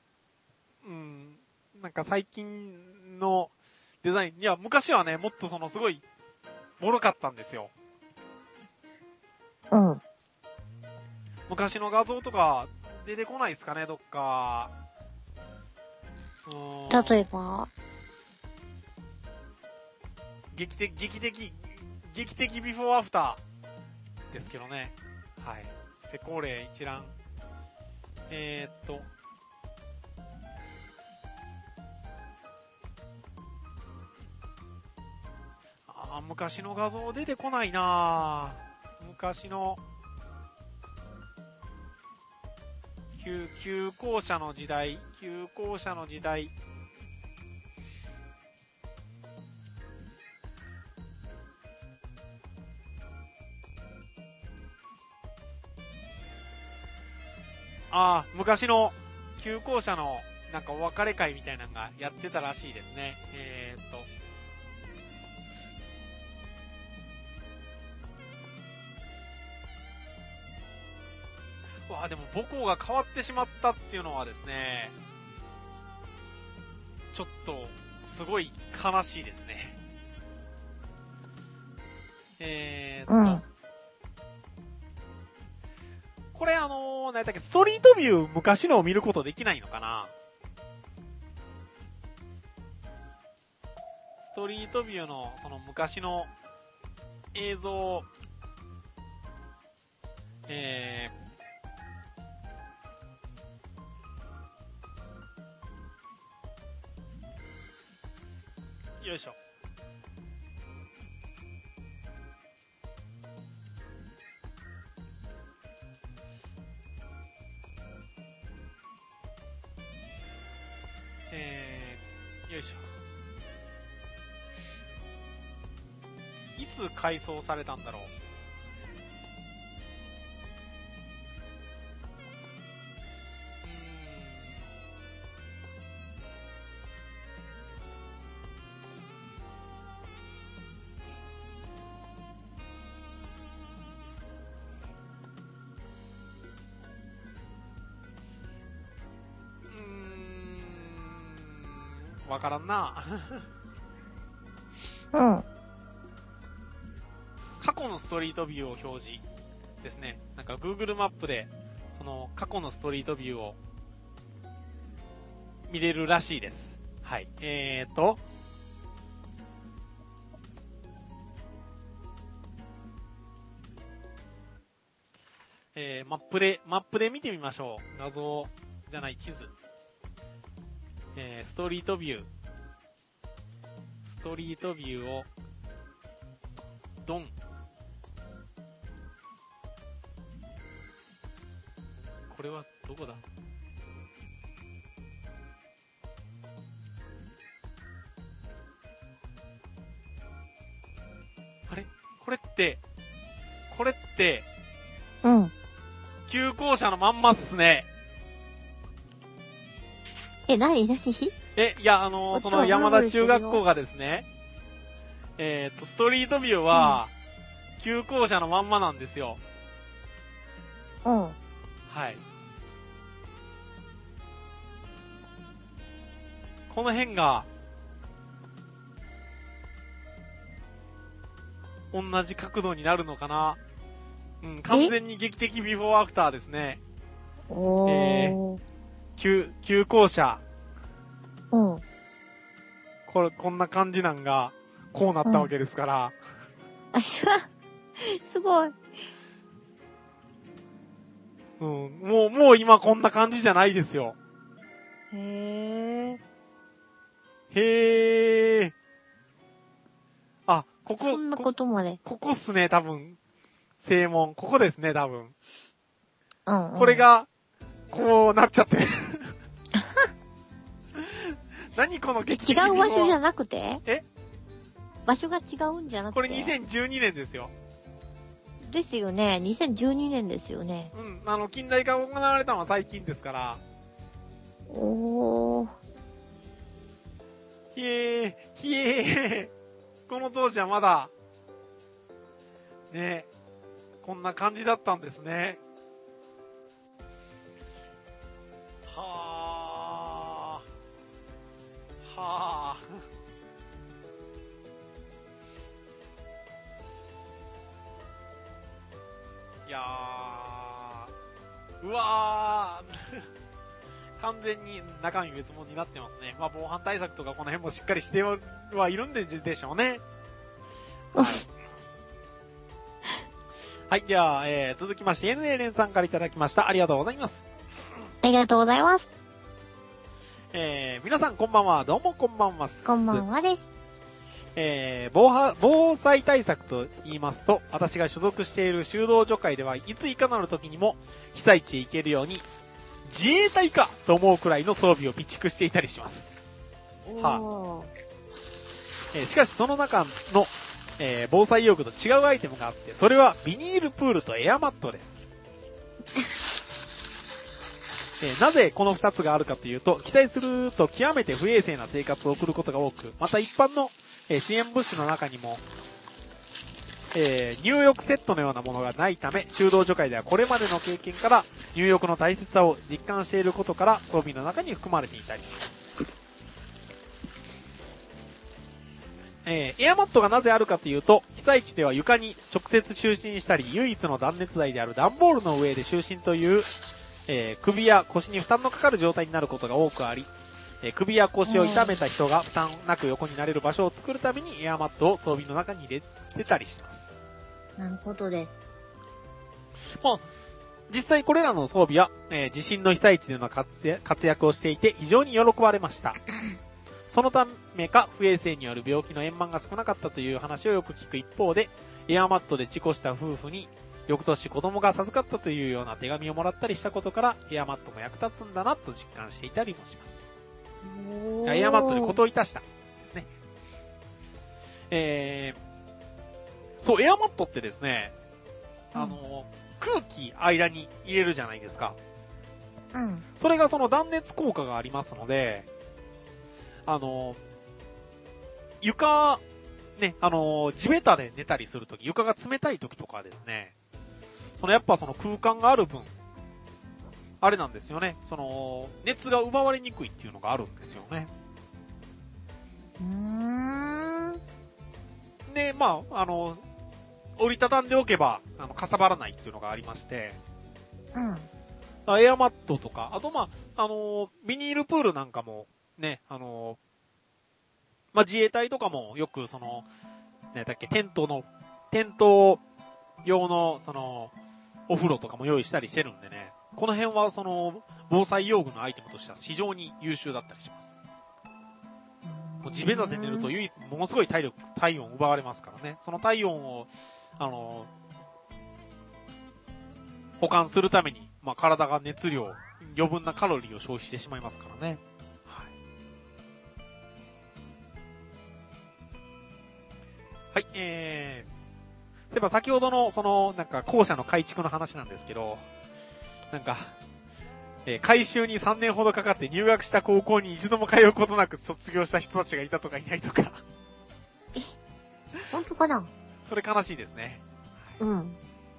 のデザイン、いや、昔はね、もっとすごい、脆かったんですよ。昔の画像とか、出てこないですかね、どっか。 例えば劇的ビフォーアフターですけどね。はい。施工例一覧。昔の画像出てこないなぁ。昔の、旧校舎の時代。昔の旧校舎のなんかお別れ会みたいなのがやってたらしいですね。でも母校が変わってしまったっていうのはですね、ちょっとすごい悲しいですね。これ何だっけ、ストリートビュー昔のを見ることできないのかな？ストリートビューのその昔の映像、よいしょ。よいしょ。いつ改装されたんだろう。わからんな。過去のストリートビューを表示ですね。なんか Google マップでその過去のストリートビューを見れるらしいです。はい。マップで見てみましょう。画像じゃない、地図。ストリートビューを、ドン。これはどこだ？ うん。 旧校舎のまんまっすね。 何いや、その山田中学校がですね、ストリートビューは、旧校舎のまんまなんですよ。 うん。 はい。この辺が、同じ角度になるのかな。うん、完全に劇的ビフォーアフターですね。旧校舎。 うん。 こんな感じなんが、こうなったわけですから。 すごい。 うん、もう今こんな感じじゃないですよ。 へー。あ、ここ。 そんなことまで。 ここっすね、多分。正門。ここですね、多分。 うん。 これが、こうなっちゃって。何この劇的違う場所じゃなくて？場所が違うんじゃなくて？ これ2012年ですよ。 ですよね。2012年ですよね。 うん。近代化が行われたのは最近ですから。 おー。 ひえー。この当時はまだ、ね、こんな感じだったんですね。はぁ。いやー。うわー。完全に中身別物になってますね。まあ防犯対策とかこの辺もしっかりしてはいるんでしょうね。はい。では、続きまして、NA 連さんからいただきました。ありがとうございます。 ありがとうございます。 皆さんこんばんは。どうもこんばんは。 こんばんはです。 防災対策と言いますと、私が所属している修道女会では、いついかなる時にも被災地へ行けるように、自衛隊かと思うくらいの装備を備蓄していたりします。しかしその中の、防災用具と違うアイテムがあって、それはビニールプールとエアマットです。なぜこの2つがあるかというと、記載すると極めて不衛生な生活を送ることが多く、また一般の、支援物資の中にも、入浴セットのようなものがないため、修道女会ではこれまでの経験から入浴の大切さを実感していることから装備の中に含まれていたりします。エアマットがなぜあるかというと、被災地では床に直接就寝したり、唯一の断熱材である段ボールの上で就寝という、首や腰に負担のかかる状態になることが多くあり、首や腰を痛めた人が負担なく横になれる場所を作るためにエアマットを装備の中に入れてたりします。 なるほどです。 まあ、実際これらの装備は、地震の被災地での活躍をしていて非常に喜ばれました。そのためか不衛生による病気の円満が少なかったという話をよく聞く一方で、エアマットで事故した夫婦に翌年子供が授かったというような手紙をもらったりしたことから、エアマットも役立つんだなと実感していたりもします。エアマットでことをいたしたですね。そう、エアマットってですね、空気間に入れるじゃないですか。 うん。 それがその断熱効果がありますので、床、ね、地べたで寝たりするとき、床が冷たいときとかはですね、やっぱその空間がある分、あれなんですよね、熱が奪われにくいっていうのがあるんですよね。で、まあ、折りたたんでおけば、かさばらないっていうのがありまして、 うん。 エアマットとか、あとまあ、ビニールプールなんかも、ね、まあ、自衛隊とかもよくねだっけ、テント用の、お風呂とかも用意したりしてるんでね、この辺は防災用具のアイテムとしては非常に優秀だったりします。もう地べたで寝るとものすごい体温奪われますからね。その体温を、保管するために、まあ、体が熱量、余分なカロリーを消費してしまいますからね。はい。 そういえば先ほどの、なんか校舎の改築の話なんですけど、なんか、改修に3年ほどかかって入学した高校に一度も通うことなく卒業した人たちがいたとかいないとか。 本当かな？ それ悲しいですね。 うん。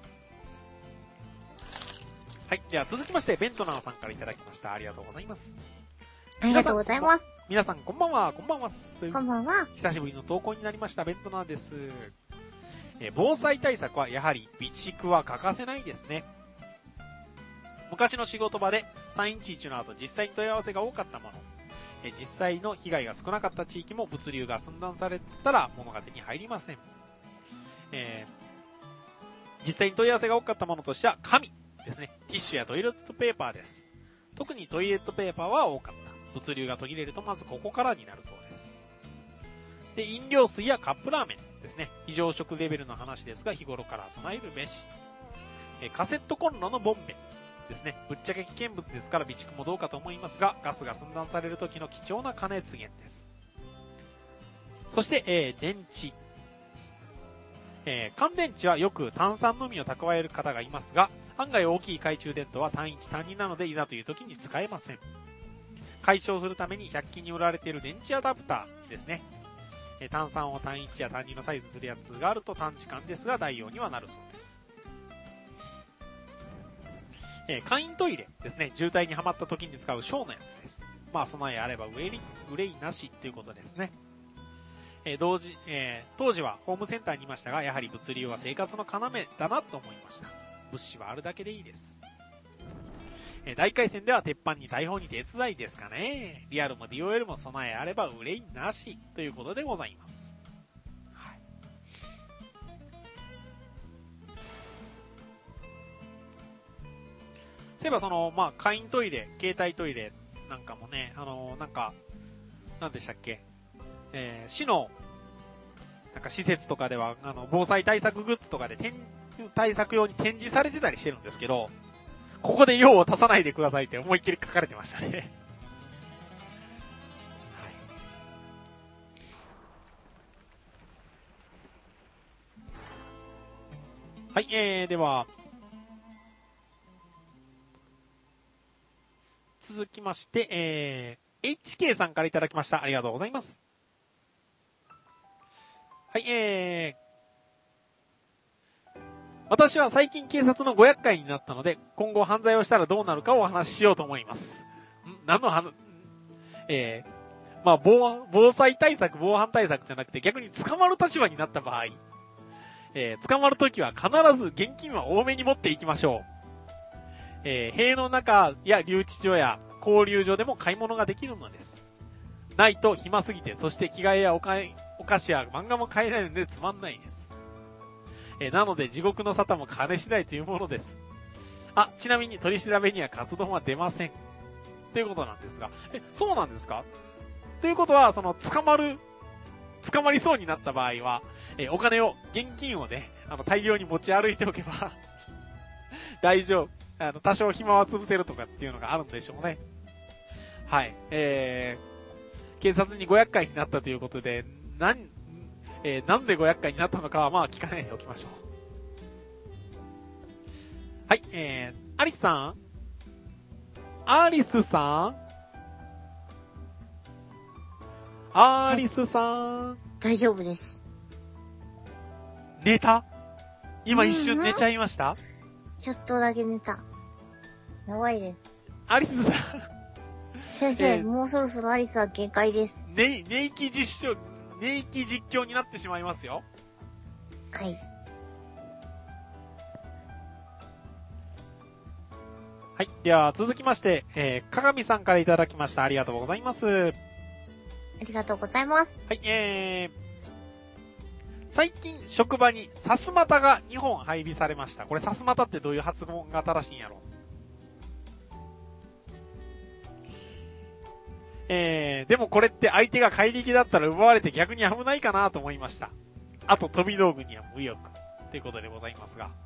はい。では続きまして、ベントナーさんからいただきました。ありがとうございます。 ありがとうございます。 皆さんこんばんは、こんばんは。 こんばんは。 久しぶりの投稿になりました、ベントナーです。防災対策はやはり備蓄は欠かせないですね。昔の仕事場で311の後実際に問い合わせが多かったもの、実際の被害が少なかった地域も物流が寸断されたら物が手に入りません。実際に問い合わせが多かったものとしては紙ですね。ティッシュやトイレットペーパーです。特にトイレットペーパーは多かった。物流が途切れるとまずここからになるそうです。で、飲料水やカップラーメンですね。非常食レベルの話ですが日頃から備えるべし。カセットコンロのボンベですね。ぶっちゃけ危険物ですから備蓄もどうかと思いますが、ガスが寸断される時の貴重な加熱源です。そして、電池。乾電池はよく炭酸のみを蓄える方がいますが、案外大きい懐中電灯は単1単2なのでいざという時に使えません。解消するために100均に売られている電池アダプターですね。炭酸を単1や単2のサイズするやつがあると短時間ですが代用にはなるそうです。簡易トイレですね。渋滞にはまった時に使う小のやつです。まあ備えあれば憂いなしということですね。当時はホームセンターにいましたが、やはり物流は生活の要だなと思いました。物資はあるだけでいいです。大回戦では鉄板に大砲に手伝いですかね。リアルも DOL も備えあれば憂いなしということでございます。はい、そういえば簡易トイレ、携帯トイレなんかもね、なんでしたっけ、市の、施設とかでは、防災対策グッズとかで対策用に展示されてたりしてるんですけど、ここで用を足さないでくださいって思いっきり書かれてましたね。はい。はい、では、続きまして、HK さんからいただきました。ありがとうございます。はい、私は最近警察のご厄介になったので、今後犯罪をしたらどうなるかをお話ししようと思います。何の話、防災対策、防犯対策じゃなくて逆に捕まる立場になった場合、捕まるときは必ず現金は多めに持っていきましょう。塀の中や留置所や交流所でも買い物ができるのです。ないと暇すぎて、そして着替えやお菓子や漫画も買えないのでつまんないです。なので地獄の沙汰も金次第というものです。ちなみに取り調べにはカツ丼は出ません。ということなんですが。そうなんですか？ということは、捕まりそうになった場合は、お金を、現金をね、大量に持ち歩いておけば、大丈夫。多少暇は潰せるとかっていうのがあるんでしょうね。はい。警察にご厄介になったということで、なんでご厄介になったのかは聞かないでおきましょう。はい、アリスさんアリスさん大丈夫です。 寝た？今一瞬寝ちゃいました？ ちょっとだけ寝た。やばいです。 アリスさん先生、もうそろそろアリスは限界です。 寝息実況になってしまいますよ。 はい。 はい。では、続きまして、鏡さんからいただきました。ありがとうございます。 ありがとうございます。 はい、最近、職場にさすまたが2本配備されました。これ、さすまたってどういう発音が正しいんやろ？でもこれって相手が怪力だったら奪われて逆に危ないかなと思いました。あと飛び道具には無力。ということでございますが。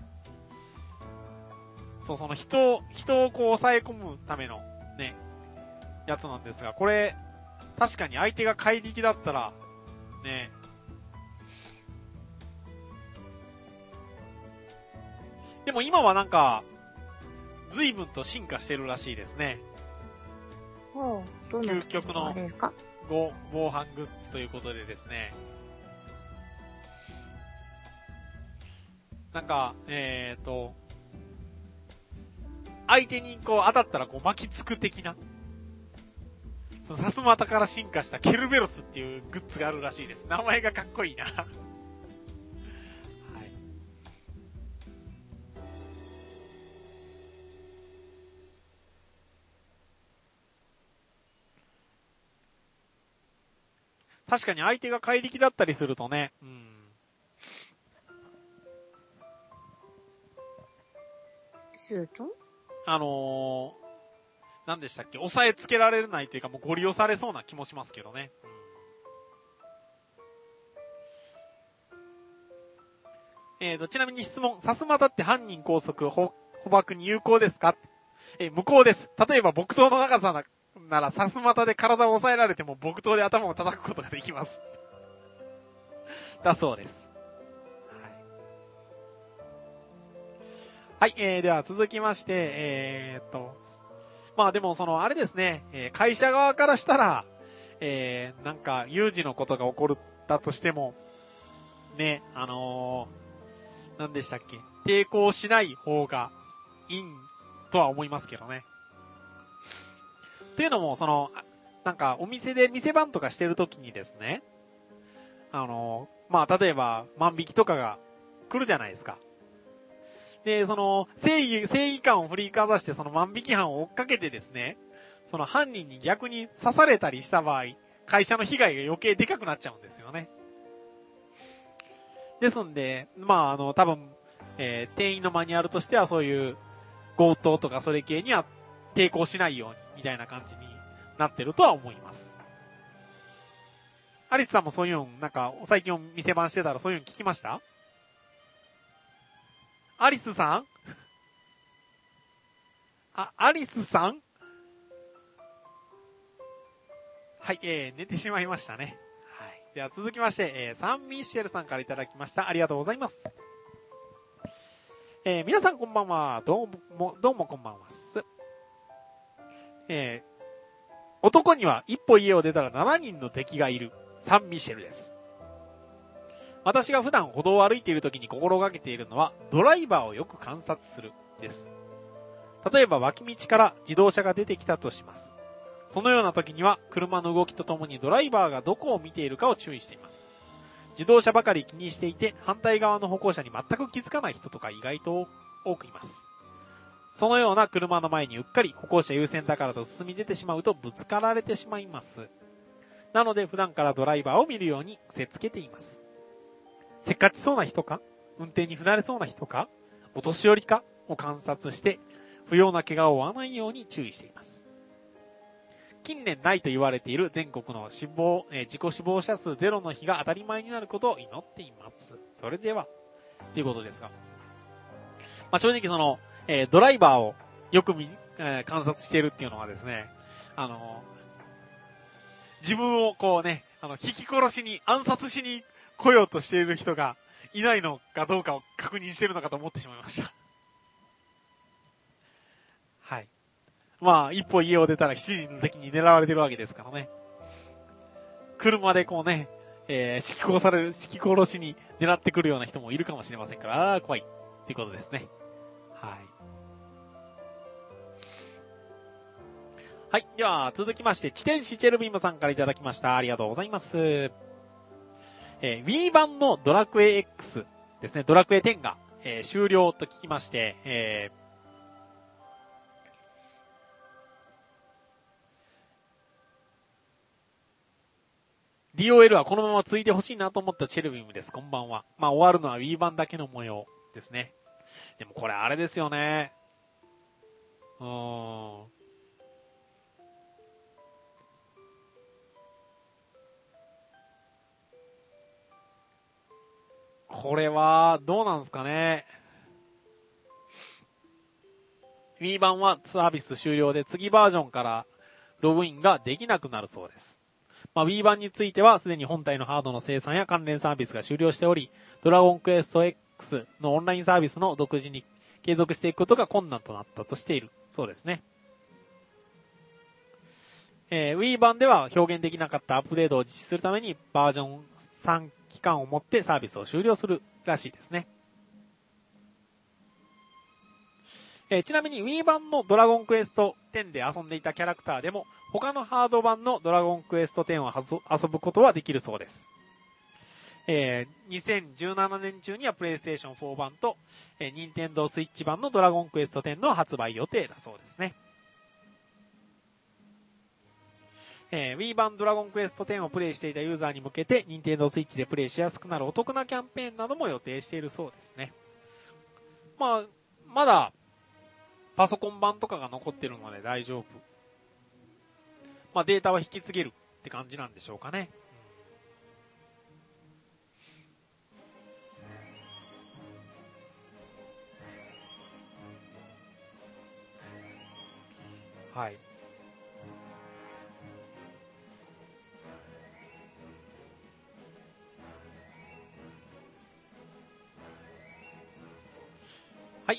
そう、人を抑え込むためのね、やつなんですが、これ、確かに相手が怪力だったら、ね、 でも今はなんか、随分と進化してるらしいですね。 どんな究極のあれですか？ 防犯グッズということでですね。なんか、相手にこう当たったらこう巻きつく的な、そのさすまたから進化したケルベロスっていうグッズがあるらしいです。名前がかっこいいな。はい。確かに相手が怪力だったりするとね、 すると？ 何でしたっけ、押さえつけられないというかもうゴリ押されそうな気もしますけどね。ちなみに質問、さすまたって犯人拘束、捕獲に有効ですか？無効です。例えば木刀の長さならさすまたで体を押さえられても木刀で頭を叩くことができます。だそうです。はい。では続きまして、まあでもあれですね、会社側からしたら、なんか有事のことが起こったとしても、ね、何でしたっけ、抵抗しない方がいいとは思いますけどね。というのも、なんかお店で店番とかしてるときにですね、まあ例えば万引きとかが来るじゃないですか。で、正義感を振りかざして万引き犯を追っかけてですね、犯人に逆に刺されたりした場合、会社の被害が余計でかくなっちゃうんですよね。ですんで、まあ多分、店員のマニュアルとしてはそういう強盗とかそれ系には抵抗しないようにみたいな感じになってるとは思います。アリスさんもそういうの、なんか最近店番してたらそういうの聞きました？アリスさん？アリスさん？はい、寝てしまいましたね。はい。では続きまして、サンミッシェルさんからいただきました。ありがとうございます。皆さんこんばんは。どうもこんばんはす。男には一歩家を出たら7人の敵がいる。サンミッシェルです。私が普段歩道を歩いている時に心がけているのは、ドライバーをよく観察する、です。例えば脇道から自動車が出てきたとします。そのような時には、車の動きとともにドライバーがどこを見ているかを注意しています。自動車ばかり気にしていて、反対側の歩行者に全く気づかない人とか意外と多くいます。そのような車の前にうっかり歩行者優先だからと進み出てしまうとぶつかられてしまいます。なので普段からドライバーを見るように癖つけています。せっかちそうな人か、運転に不慣れそうな人か、お年寄りかを観察して、不要な怪我を負わないように注意しています。近年ないと言われている全国の自己死亡者数ゼロの日が当たり前になることを祈っています。それでは、ということですが。まあ、正直ドライバーをよく観察しているっていうのはですね、自分をこうね、引き殺しに、暗殺しに来ようとしている人がいないのかどうかを確認しているのかと思ってしまいました。はい。まあ、一歩家を出たら7人の敵に狙われてるわけですからね。車でこうね、引き殺しに狙ってくるような人もいるかもしれませんから、怖いっていうことですね。はい。はい。では、続きまして、地天使チェルビームさんからいただきました。ありがとうございます。Wii 版のドラクエ X ですね、ドラクエ10が、終了と聞きまして、DOL はこのまま続いてほしいなと思ったチェルビームです。こんばんは。まあ、終わるのは Wii 版だけの模様ですね。でもこれあれですよね。これは、どうなんすかね。Wii 版はサービス終了で次バージョンからログインができなくなるそうです。まあ、Wii 版についてはすでに本体のハードの生産や関連サービスが終了しており、ドラゴンクエスト X のオンラインサービスの独自に継続していくことが困難となったとしている。そうですね。Wii 版では表現できなかったアップデートを実施するためにバージョン3期間をもってサービスを終了するらしいですね。ちなみに Wii 版のドラゴンクエスト10で遊んでいたキャラクターでも他のハード版のドラゴンクエスト10を遊ぶことはできるそうです。2017年中には PlayStation 4版と、Nintendo Switch 版のドラゴンクエスト10の発売予定だそうですね。Wii 版ドラゴンクエスト10をプレイしていたユーザーに向けて Nintendo Switch でプレイしやすくなるお得なキャンペーンなども予定しているそうですね。まだパソコン版とかが残ってるので大丈夫。データは引き継げるって感じなんでしょうかね。はい。はい、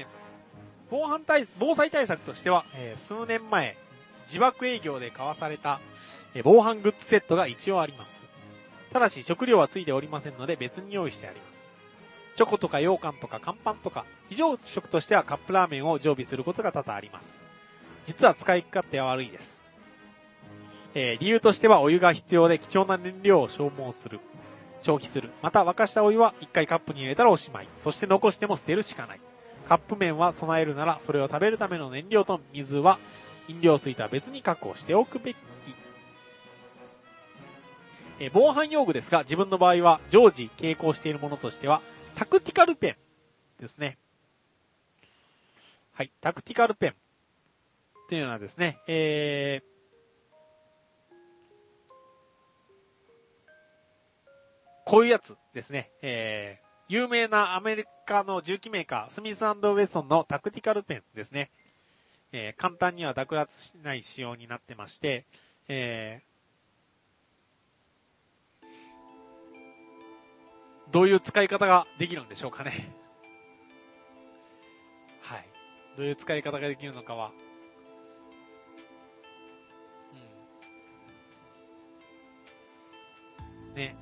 防災対策としては、数年前、自爆営業で買わされた、防犯グッズセットが一応あります。ただし食料はついておりませんので別に用意してあります。チョコとか羊羹とか乾パンとか、非常食としてはカップラーメンを常備することが多々あります。実は使い勝手は悪いです。理由としてはお湯が必要で貴重な燃料を消費する。また沸かしたお湯は1回カップに入れたらおしまい。そして残しても捨てるしかない。カップ麺は備えるならそれを食べるための燃料と水は飲料水とは別に確保しておくべき。防犯用具ですが自分の場合は常時携行しているものとしてはタクティカルペンですね。はい、タクティカルペンというのはですね、こういうやつですね。有名なアメリカの銃器メーカー、スミス&ウェソンのタクティカルペンですね。簡単には奪奪しない仕様になってまして、どういう使い方ができるんでしょうかね。はい。どういう使い方ができるのかは。ね。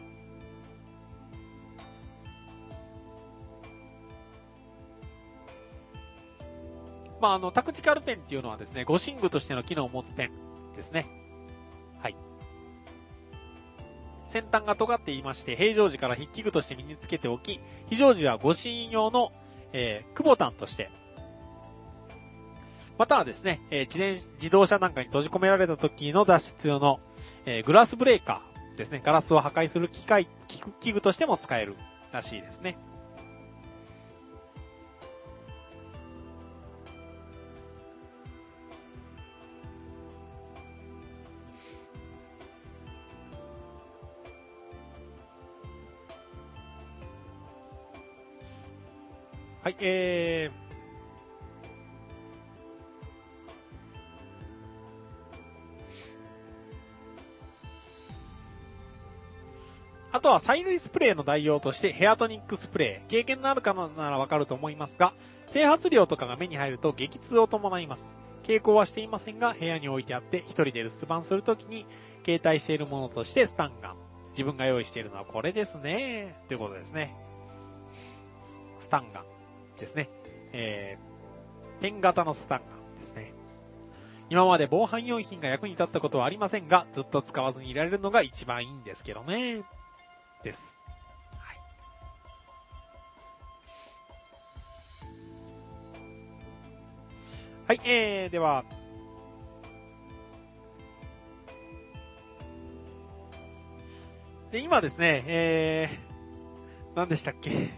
タクティカルペンっていうのはですね、護身具としての機能を持つペンですね。はい。先端が尖っていまして、平常時から筆記具として身につけておき、非常時は護身用の、クボタンとして、またはですね、自動車なんかに閉じ込められた時の脱出用の、グラスブレーカーですね、ガラスを破壊する器具としても使えるらしいですね。はい、あとは催涙スプレーの代用としてヘアトニックスプレー。経験のある方ならわかると思いますが、整髪量とかが目に入ると激痛を伴います。携行はしていませんが、部屋に置いてあって一人で留守番するときに携帯しているものとしてスタンガン。自分が用意しているのはこれですね。ということですね。スタンガンですね。ペン型のスタンガンですね。今まで防犯用品が役に立ったことはありませんが、ずっと使わずにいられるのが一番いいんですけどね。です。はい。はい、では、で、今ですね、何でしたっけ？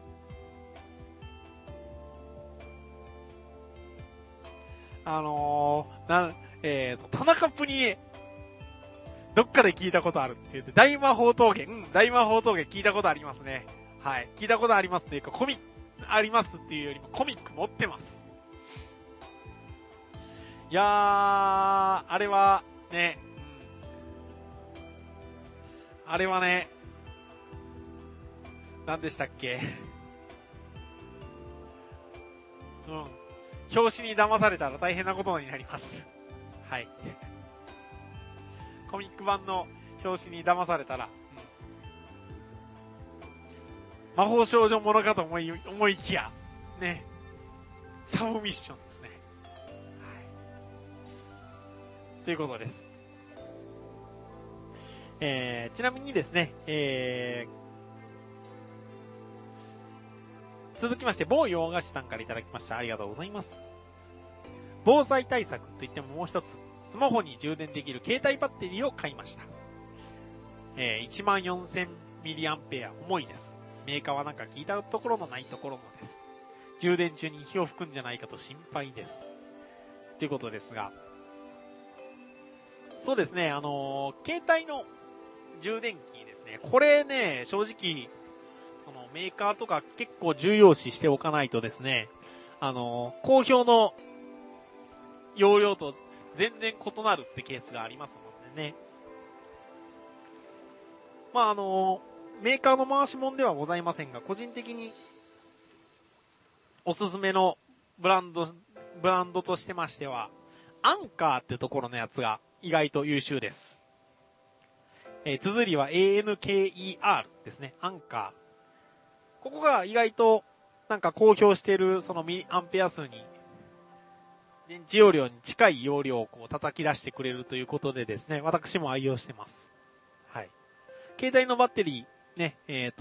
田中プニエ、どっかで聞いたことあるって言って、大魔法峠聞いたことありますね。はい。聞いたことありますっていうか、コミックありますっていうよりもコミック持ってます。いやー、あれはね、何でしたっけ？ 表紙に騙されたら大変なことになります。はい。コミック版の表紙に騙されたら、魔法少女ものかと思いきや、ね、サブミッションですね。はい。ということです。ちなみにですね、続きまして、某洋菓子さんからいただきました。ありがとうございます。防災対策といってももう一つ、スマホに充電できる携帯バッテリーを買いました。14000mAh 重いです。メーカーはなんか聞いたところもないところもです。充電中に火を吹くんじゃないかと心配です。ということですが、そうですね、携帯の充電器ですね。これね、正直、そのメーカーとか結構重要視しておかないとですね、公表の容量と全然異なるってケースがありますのでね。まあメーカーの回し物ではございませんが、個人的におすすめのブランドとしてましては、アンカーってところのやつが意外と優秀です。綴りは ANKER ですね。アンカー。ここが意外となんか公表しているそのミリアンペア数に電池容量に近い容量をこう叩き出してくれるということでですね、私も愛用してます。はい。携帯のバッテリーね、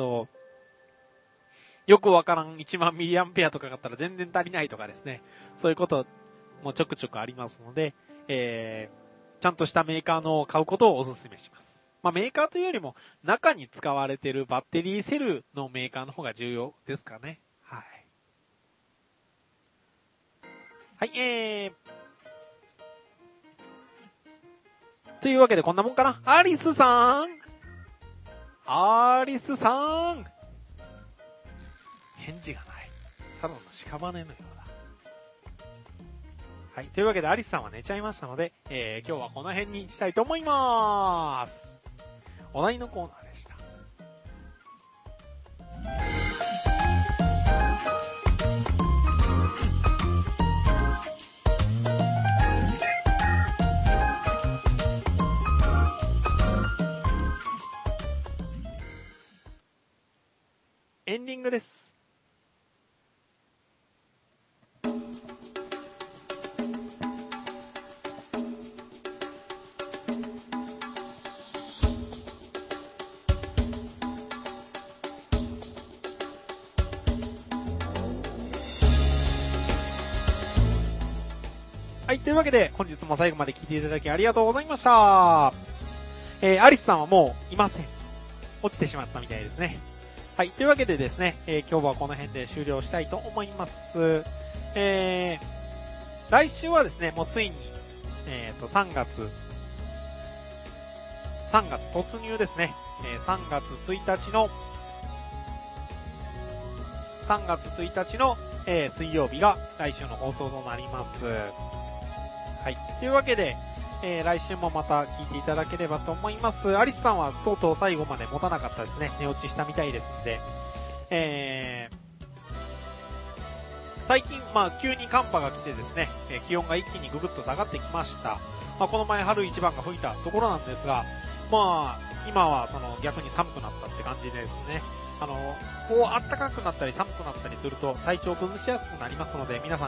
よくわからん1万ミリアンペアとか買ったら全然足りないとかですね、そういうこともちょくちょくありますので、ちゃんとしたメーカーのを買うことをお勧めします。まあメーカーというよりも中に使われているバッテリーセルのメーカーの方が重要ですかね。はい。はい、というわけでこんなもんかな。アリスさん返事がない。ただの屍のようだ。はい。というわけでアリスさんは寝ちゃいましたので、今日はこの辺にしたいと思います。お題のコーナーでした。エンディングです。はい、というわけで本日も最後まで聞いていただきありがとうございました。アリスさんはもういません。落ちてしまったみたいですね。はい。というわけでですね、今日はこの辺で終了したいと思います。来週はですね、もうついに、3月突入ですね。3月1日の、水曜日が来週の放送となります。はい。というわけで、来週もまた聞いていただければと思います。アリスさんはとうとう最後まで持たなかったですね。寝落ちしたみたいですんで。最近、急に寒波が来てですね、気温が一気にぐぐっと下がってきました。この前春一番が吹いたところなんですが、今は逆に寒くなったって感じですね。こう暖かくなったり寒くなったりすると体調を崩しやすくなりますので、皆さん、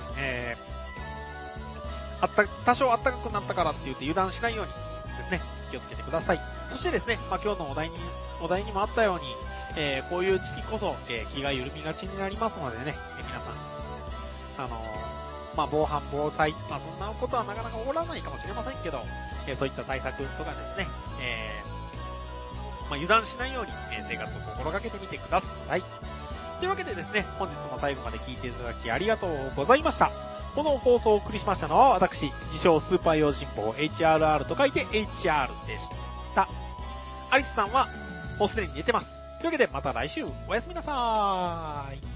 多少暖かくなったからって言って油断しないようにですね、気をつけてください。そしてですね、今日のお題にもあったように、こういう時期こそ、気が緩みがちになりますのでね、皆さん、防犯防災、そんなことはなかなか起こらないかもしれませんけど、そういった対策とかですね、油断しないように、生活を心がけてみてください。というわけでですね、本日も最後まで聞いていただきありがとうございました。この放送をお送りしましたのは私、自称スーパー用心棒 HRR と書いて HR でした。アリスさんはもうすでに寝てます。というわけでまた来週おやすみなさーい。